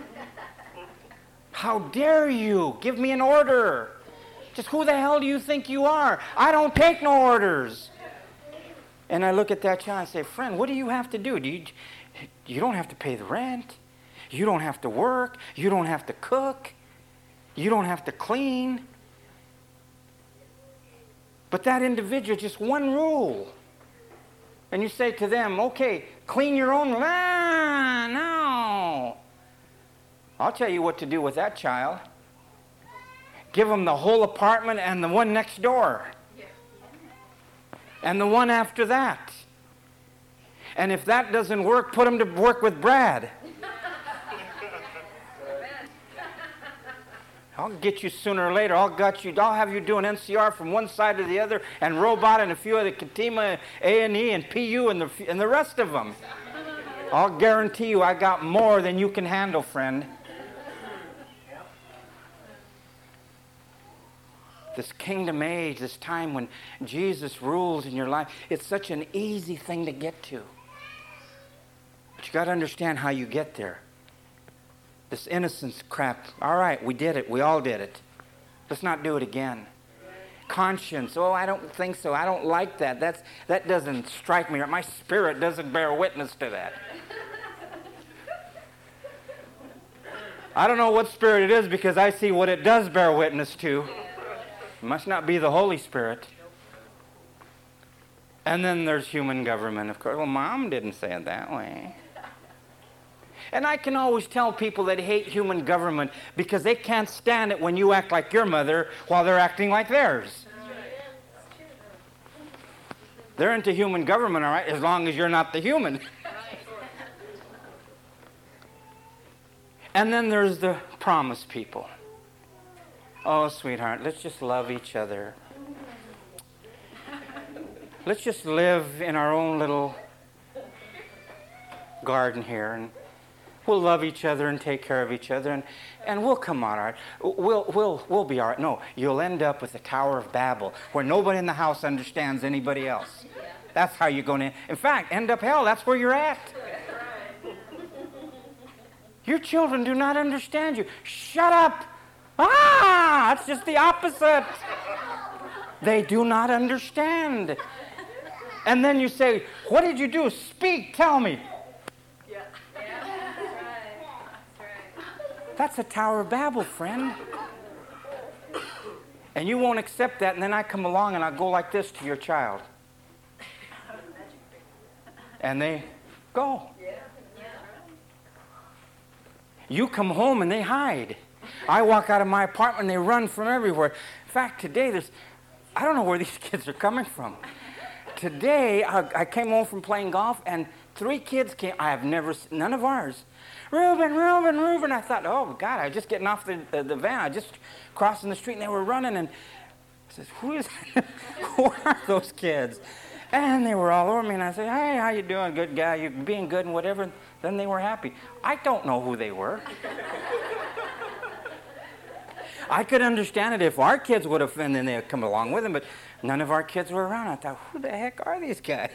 How dare you? Give me an order. Just who the hell do you think you are? I don't take no orders. And I look at that child and say, friend, what do you have to do? Do you, you don't have to pay the rent. You don't have to work. You don't have to cook. You don't have to clean. But that individual, just one rule. And you say to them, okay, clean your own room. Ah, no. I'll tell you what to do with that child. Give them the whole apartment and the one next door. And the one after that. And if that doesn't work, put them to work with Brad. I'll get you sooner or later. I'll got you. I'll have you doing N C R from one side to the other, and Robot and a few of the Katima, A and E, and P U, and the and the rest of them. I'll guarantee you, I got more than you can handle, friend. This kingdom age, this time when Jesus rules in your life, it's such an easy thing to get to. But you got to understand how you get there. This innocence crap, all right, we did it. We all did it. Let's not do it again. Conscience, oh, I don't think so. I don't like that. That's, that doesn't strike me. My spirit doesn't bear witness to that. I don't know what spirit it is because I see what it does bear witness to. It must not be the Holy Spirit. And then there's human government, of course. Well, Mom didn't say it that way. And I can always tell people that hate human government because they can't stand it when you act like your mother while they're acting like theirs. They're into human government, all right, as long as you're not the human. And then there's the promise people. Oh, sweetheart, let's just love each other. Let's just live in our own little garden here, and we'll love each other and take care of each other, and, and we'll come out all right. We'll, we'll, we'll be all right. No, you'll end up with the Tower of Babel, where nobody in the house understands anybody else. That's how you're going to, in fact, end up hell. That's where you're at. Your children do not understand you. Shut up. Ah, it's just the opposite. They do not understand. And then you say, what did you do? Speak, tell me. Yeah. Yeah. That's right. That's right. That's a Tower of Babel, friend. And you won't accept that, and then I come along and I go like this to your child. And they go. You come home and they hide. I walk out of my apartment and they run from everywhere. In fact, today there's, I don't know where these kids are coming from. Today, I, I came home from playing golf and three kids came. I have never, none of ours. Reuben, Reuben, Reuben. I thought, oh God, I was just getting off the, the, the van. I just crossing the street and they were running, and I said, who is, who are those kids? And they were all over me, and I said, hey, how you doing? Good guy, you being good and whatever. Then they were happy. I don't know who they were. I could understand it if our kids would have, and then they would come along with them, but none of our kids were around. I thought, who the heck are these guys?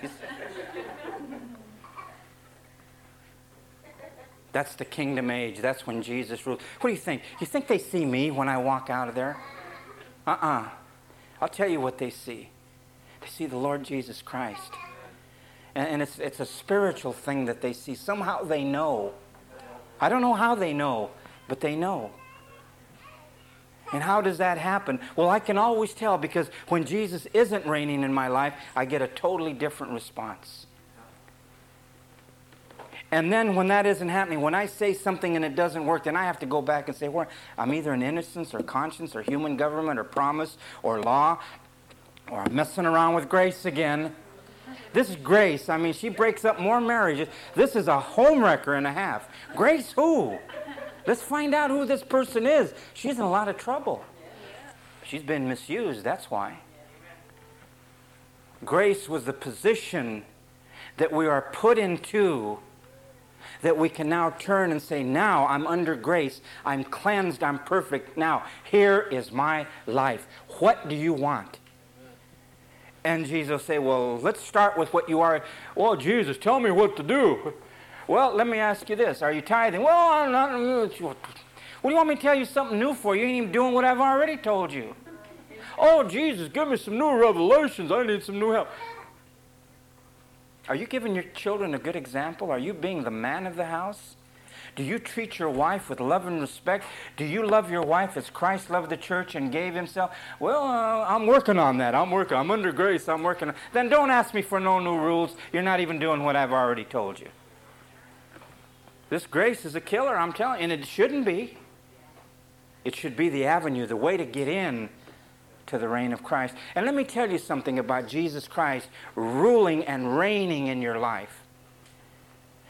That's the kingdom age. That's when Jesus rules. What do you think? You think they see me when I walk out of there? Uh-uh. I'll tell you what they see. They see the Lord Jesus Christ. And, and it's, it's a spiritual thing that they see. Somehow they know. I don't know how they know, but they know. And how does that happen? Well, I can always tell because when Jesus isn't reigning in my life, I get a totally different response. And then when that isn't happening, when I say something and it doesn't work, then I have to go back and say, well, I'm either in innocence or conscience or human government or promise or law, or I'm messing around with grace again. This is grace. I mean, she breaks up more marriages. This is a home wrecker and a half. Grace who? Let's find out who this person is. She's in a lot of trouble. She's been misused, that's why. Grace was the position that we are put into, that we can now turn and say, now I'm under grace. I'm cleansed. I'm perfect. Now, here is my life. What do you want? And Jesus will say, well, let's start with what you are. Well, Jesus, tell me what to do. Well, let me ask you this. Are you tithing? Well, I'm not. What do you want me to tell you something new for? You ain't even doing what I've already told you. Oh, Jesus, give me some new revelations. I need some new help. Are you giving your children a good example? Are you being the man of the house? Do you treat your wife with love and respect? Do you love your wife as Christ loved the church and gave himself? Well, uh, I'm working on that. I'm working. I'm under grace. I'm working. On... Then don't ask me for no new rules. You're not even doing what I've already told you. This grace is a killer, I'm telling you, and it shouldn't be. It should be the avenue, the way to get in to the reign of Christ. And let me tell you something about Jesus Christ ruling and reigning in your life.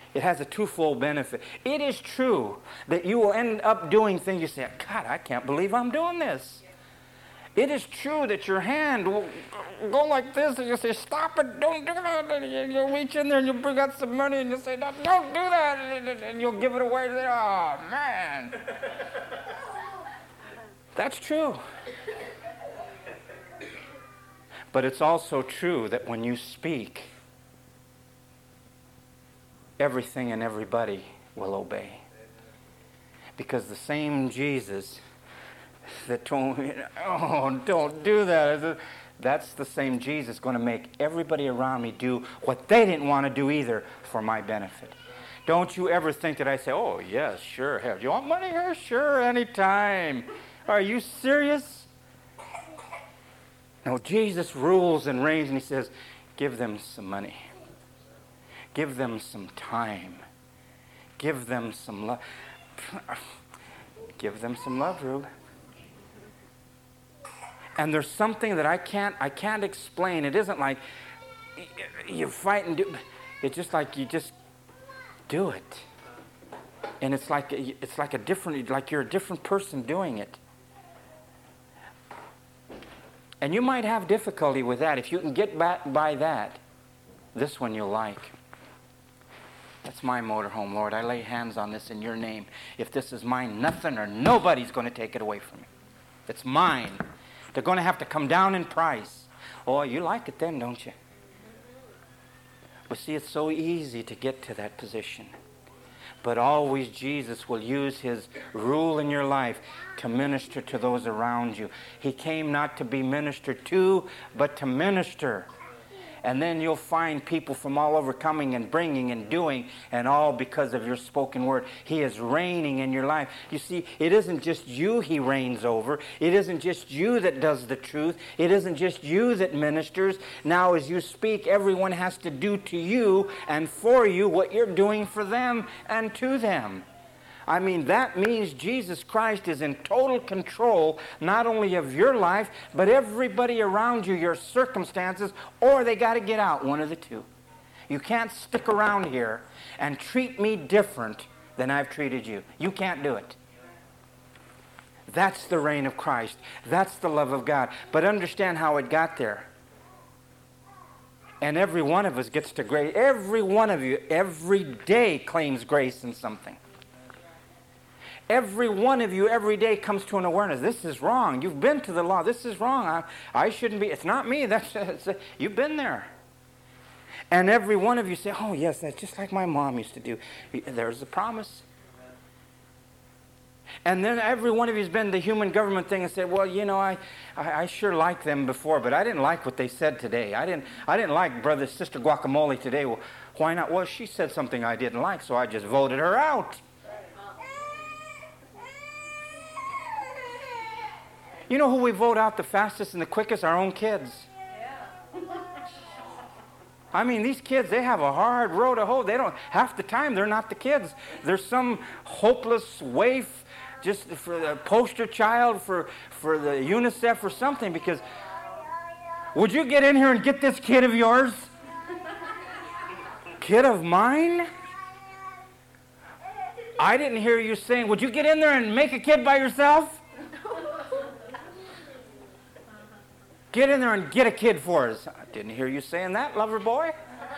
It has a twofold benefit. It is true that you will end up doing things you say, God, I can't believe I'm doing this. It is true that your hand will go like this and you say, stop it, don't do that. And you'll reach in there and you'll bring out some money and you'll say, no, don't do that. And you'll give it away. And say, oh, man. That's true. But it's also true that when you speak, everything and everybody will obey. Because the same Jesus that told me, oh, don't do that, that's the same Jesus going to make everybody around me do what they didn't want to do either for my benefit. Don't you ever think that I say, oh, yes, sure, hell, do you want money here? Sure, anytime. Are you serious? No, Jesus rules and reigns, and he says, give them some money. Give them some time. Give them some love. Give them some love, Rube. And there's something that I can't I can't explain. It isn't like you fight and do. It's just like you just do it. And it's like it's like a different like you're a different person doing it. And you might have difficulty with that. If you can get back by that, this one you'll like. That's my motorhome, Lord. I lay hands on this in your name. If this is mine, nothing or nobody's going to take it away from me. It's mine. They're going to have to come down in price. Oh, you like it then, don't you? But see, it's so easy to get to that position. But always Jesus will use his rule in your life to minister to those around you. He came not to be ministered to, but to minister. And then you'll find people from all over coming and bringing and doing, and all because of your spoken word. He is reigning in your life. You see, it isn't just you he reigns over. It isn't just you that does the truth. It isn't just you that ministers. Now as you speak, everyone has to do to you and for you what you're doing for them and to them. I mean, that means Jesus Christ is in total control, not only of your life, but everybody around you, your circumstances, or they got to get out, one of the two. You can't stick around here and treat me different than I've treated you. You can't do it. That's the reign of Christ. That's the love of God. But understand how it got there. And every one of us gets to grace. Every one of you, every day claims grace in something. Every one of you every day comes to an awareness. This is wrong. You've been to the law. This is wrong. I, I shouldn't be. It's not me. That's it's, you've been there. And every one of you say, oh, yes, that's just like my mom used to do. There's the promise. And then every one of you has been the human government thing and said, well, you know, I, I, I sure liked them before, but I didn't like what they said today. I didn't, I didn't like Brother Sister Guacamole today. Well, why not? Well, she said something I didn't like, so I just voted her out. You know who we vote out the fastest and the quickest? Our own kids. Yeah. I mean, these kids, they have a hard road to hoe. They don't, half the time, they're not the kids. There's some hopeless waif just for the poster child for, for the UNICEF or something, because would you get in here and get this kid of yours? Kid of mine? I didn't hear you saying, would you get in there and make a kid by yourself? Get in there and get a kid for us. I didn't hear you saying that, lover boy.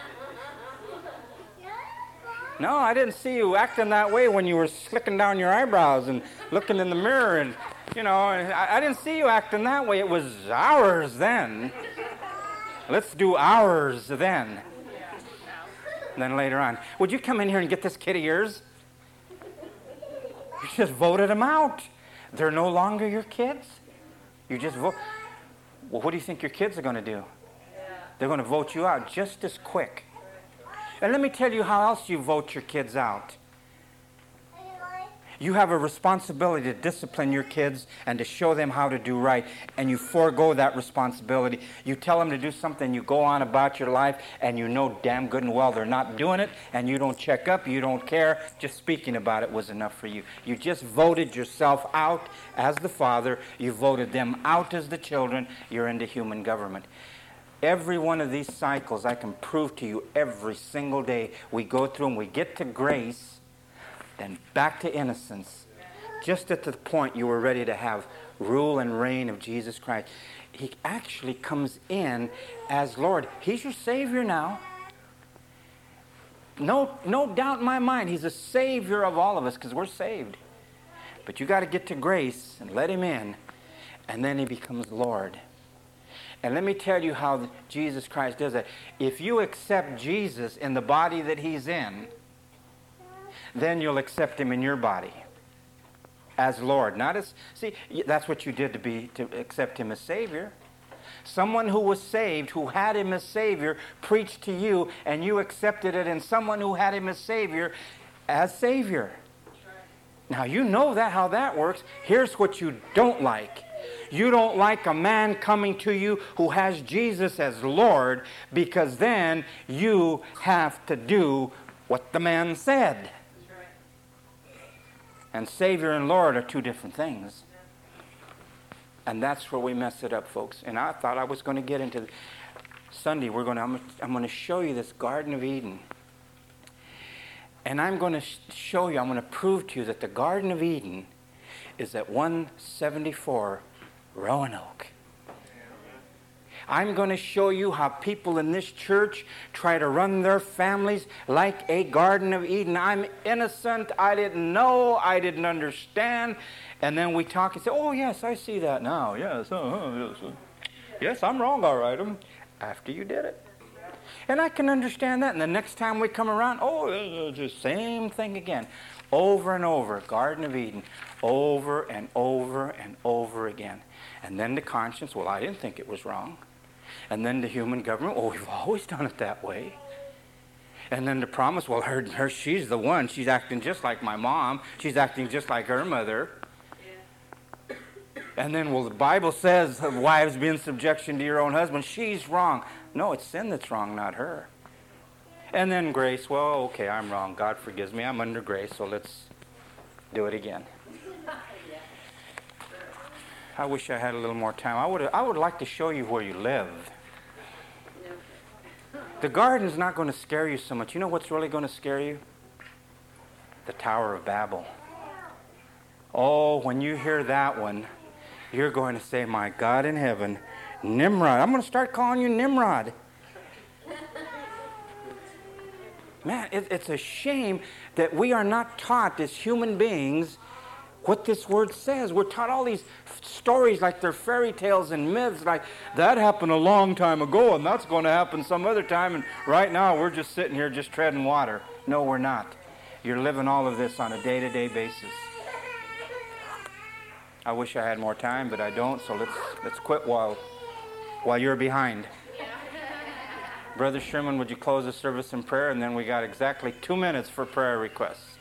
No, I didn't see you acting that way when you were slicking down your eyebrows and looking in the mirror. And, you know, I, I didn't see you acting that way. It was ours then. Let's do ours then. And then later on, would you come in here and get this kid of yours? You just voted them out. They're no longer your kids. You just vote. Well, what do you think your kids are going to do? Yeah. They're going to vote you out just as quick. And let me tell you how else you vote your kids out. You have a responsibility to discipline your kids and to show them how to do right, and you forego that responsibility. You tell them to do something, you go on about your life, and you know damn good and well they're not doing it, and you don't check up, you don't care. Just speaking about it was enough for you. You just voted yourself out as the father. You voted them out as the children. You're into human government. Every one of these cycles, I can prove to you every single day. We go through them, we get to grace, then back to innocence. Just at the point you were ready to have rule and reign of Jesus Christ. He actually comes in as Lord. He's your Savior now. No, no doubt in my mind, He's a Savior of all of us because we're saved. But you got to get to grace and let Him in, and then He becomes Lord. And let me tell you how Jesus Christ does that. If you accept Jesus in the body that He's in, then you'll accept Him in your body as Lord. Not as, see, that's what you did to be to accept Him as Savior. Someone who was saved, who had Him as Savior, preached to you, and you accepted it in someone who had Him as Savior, as Savior. Now, you know that how that works. Here's what you don't like. You don't like a man coming to you who has Jesus as Lord, because then you have to do what the man said. And Savior and Lord are two different things. And that's where we mess it up, folks. And I thought I was going to get into Sunday. We're going to. I'm, I'm going to show you this Garden of Eden, and I'm going to show you. I'm going to prove to you that the Garden of Eden is at one seventy-four Roanoke. I'm going to show you how people in this church try to run their families like a Garden of Eden. I'm innocent. I didn't know. I didn't understand. And then we talk and say, oh, yes, I see that now. Yes, uh, yes, uh, yes, I'm wrong, all right. Um, after you did it. And I can understand that. And the next time we come around, oh, it's the same thing again. Over and over, Garden of Eden, over and over and over again. And then the conscience, well, I didn't think it was wrong. And then the human government, well, we've always done it that way. And then the promise, well, her, her, she's the one. She's acting just like my mom. She's acting just like her mother. And then, well, the Bible says, wives, be in subjection to your own husband. She's wrong. No, it's sin that's wrong, not her. And then grace, well, okay, I'm wrong. God forgives me. I'm under grace, so let's do it again. I wish I had a little more time. I would I would like to show you where you live. The garden's not going to scare you so much. You know what's really going to scare you? The Tower of Babel. Oh, when you hear that one, you're going to say, my God in heaven, Nimrod. I'm going to start calling you Nimrod. Man, it, it's a shame that we are not taught as human beings what this word says. We're taught all these stories like they're fairy tales and myths, like that happened a long time ago and that's going to happen some other time, and right now we're just sitting here just treading water. No, we're not. You're living all of this on a day-to-day basis. I wish I had more time, but I don't, so let's let's quit while while you're behind. Brother Sherman, would you close the service in prayer? And then we got exactly two minutes for prayer requests.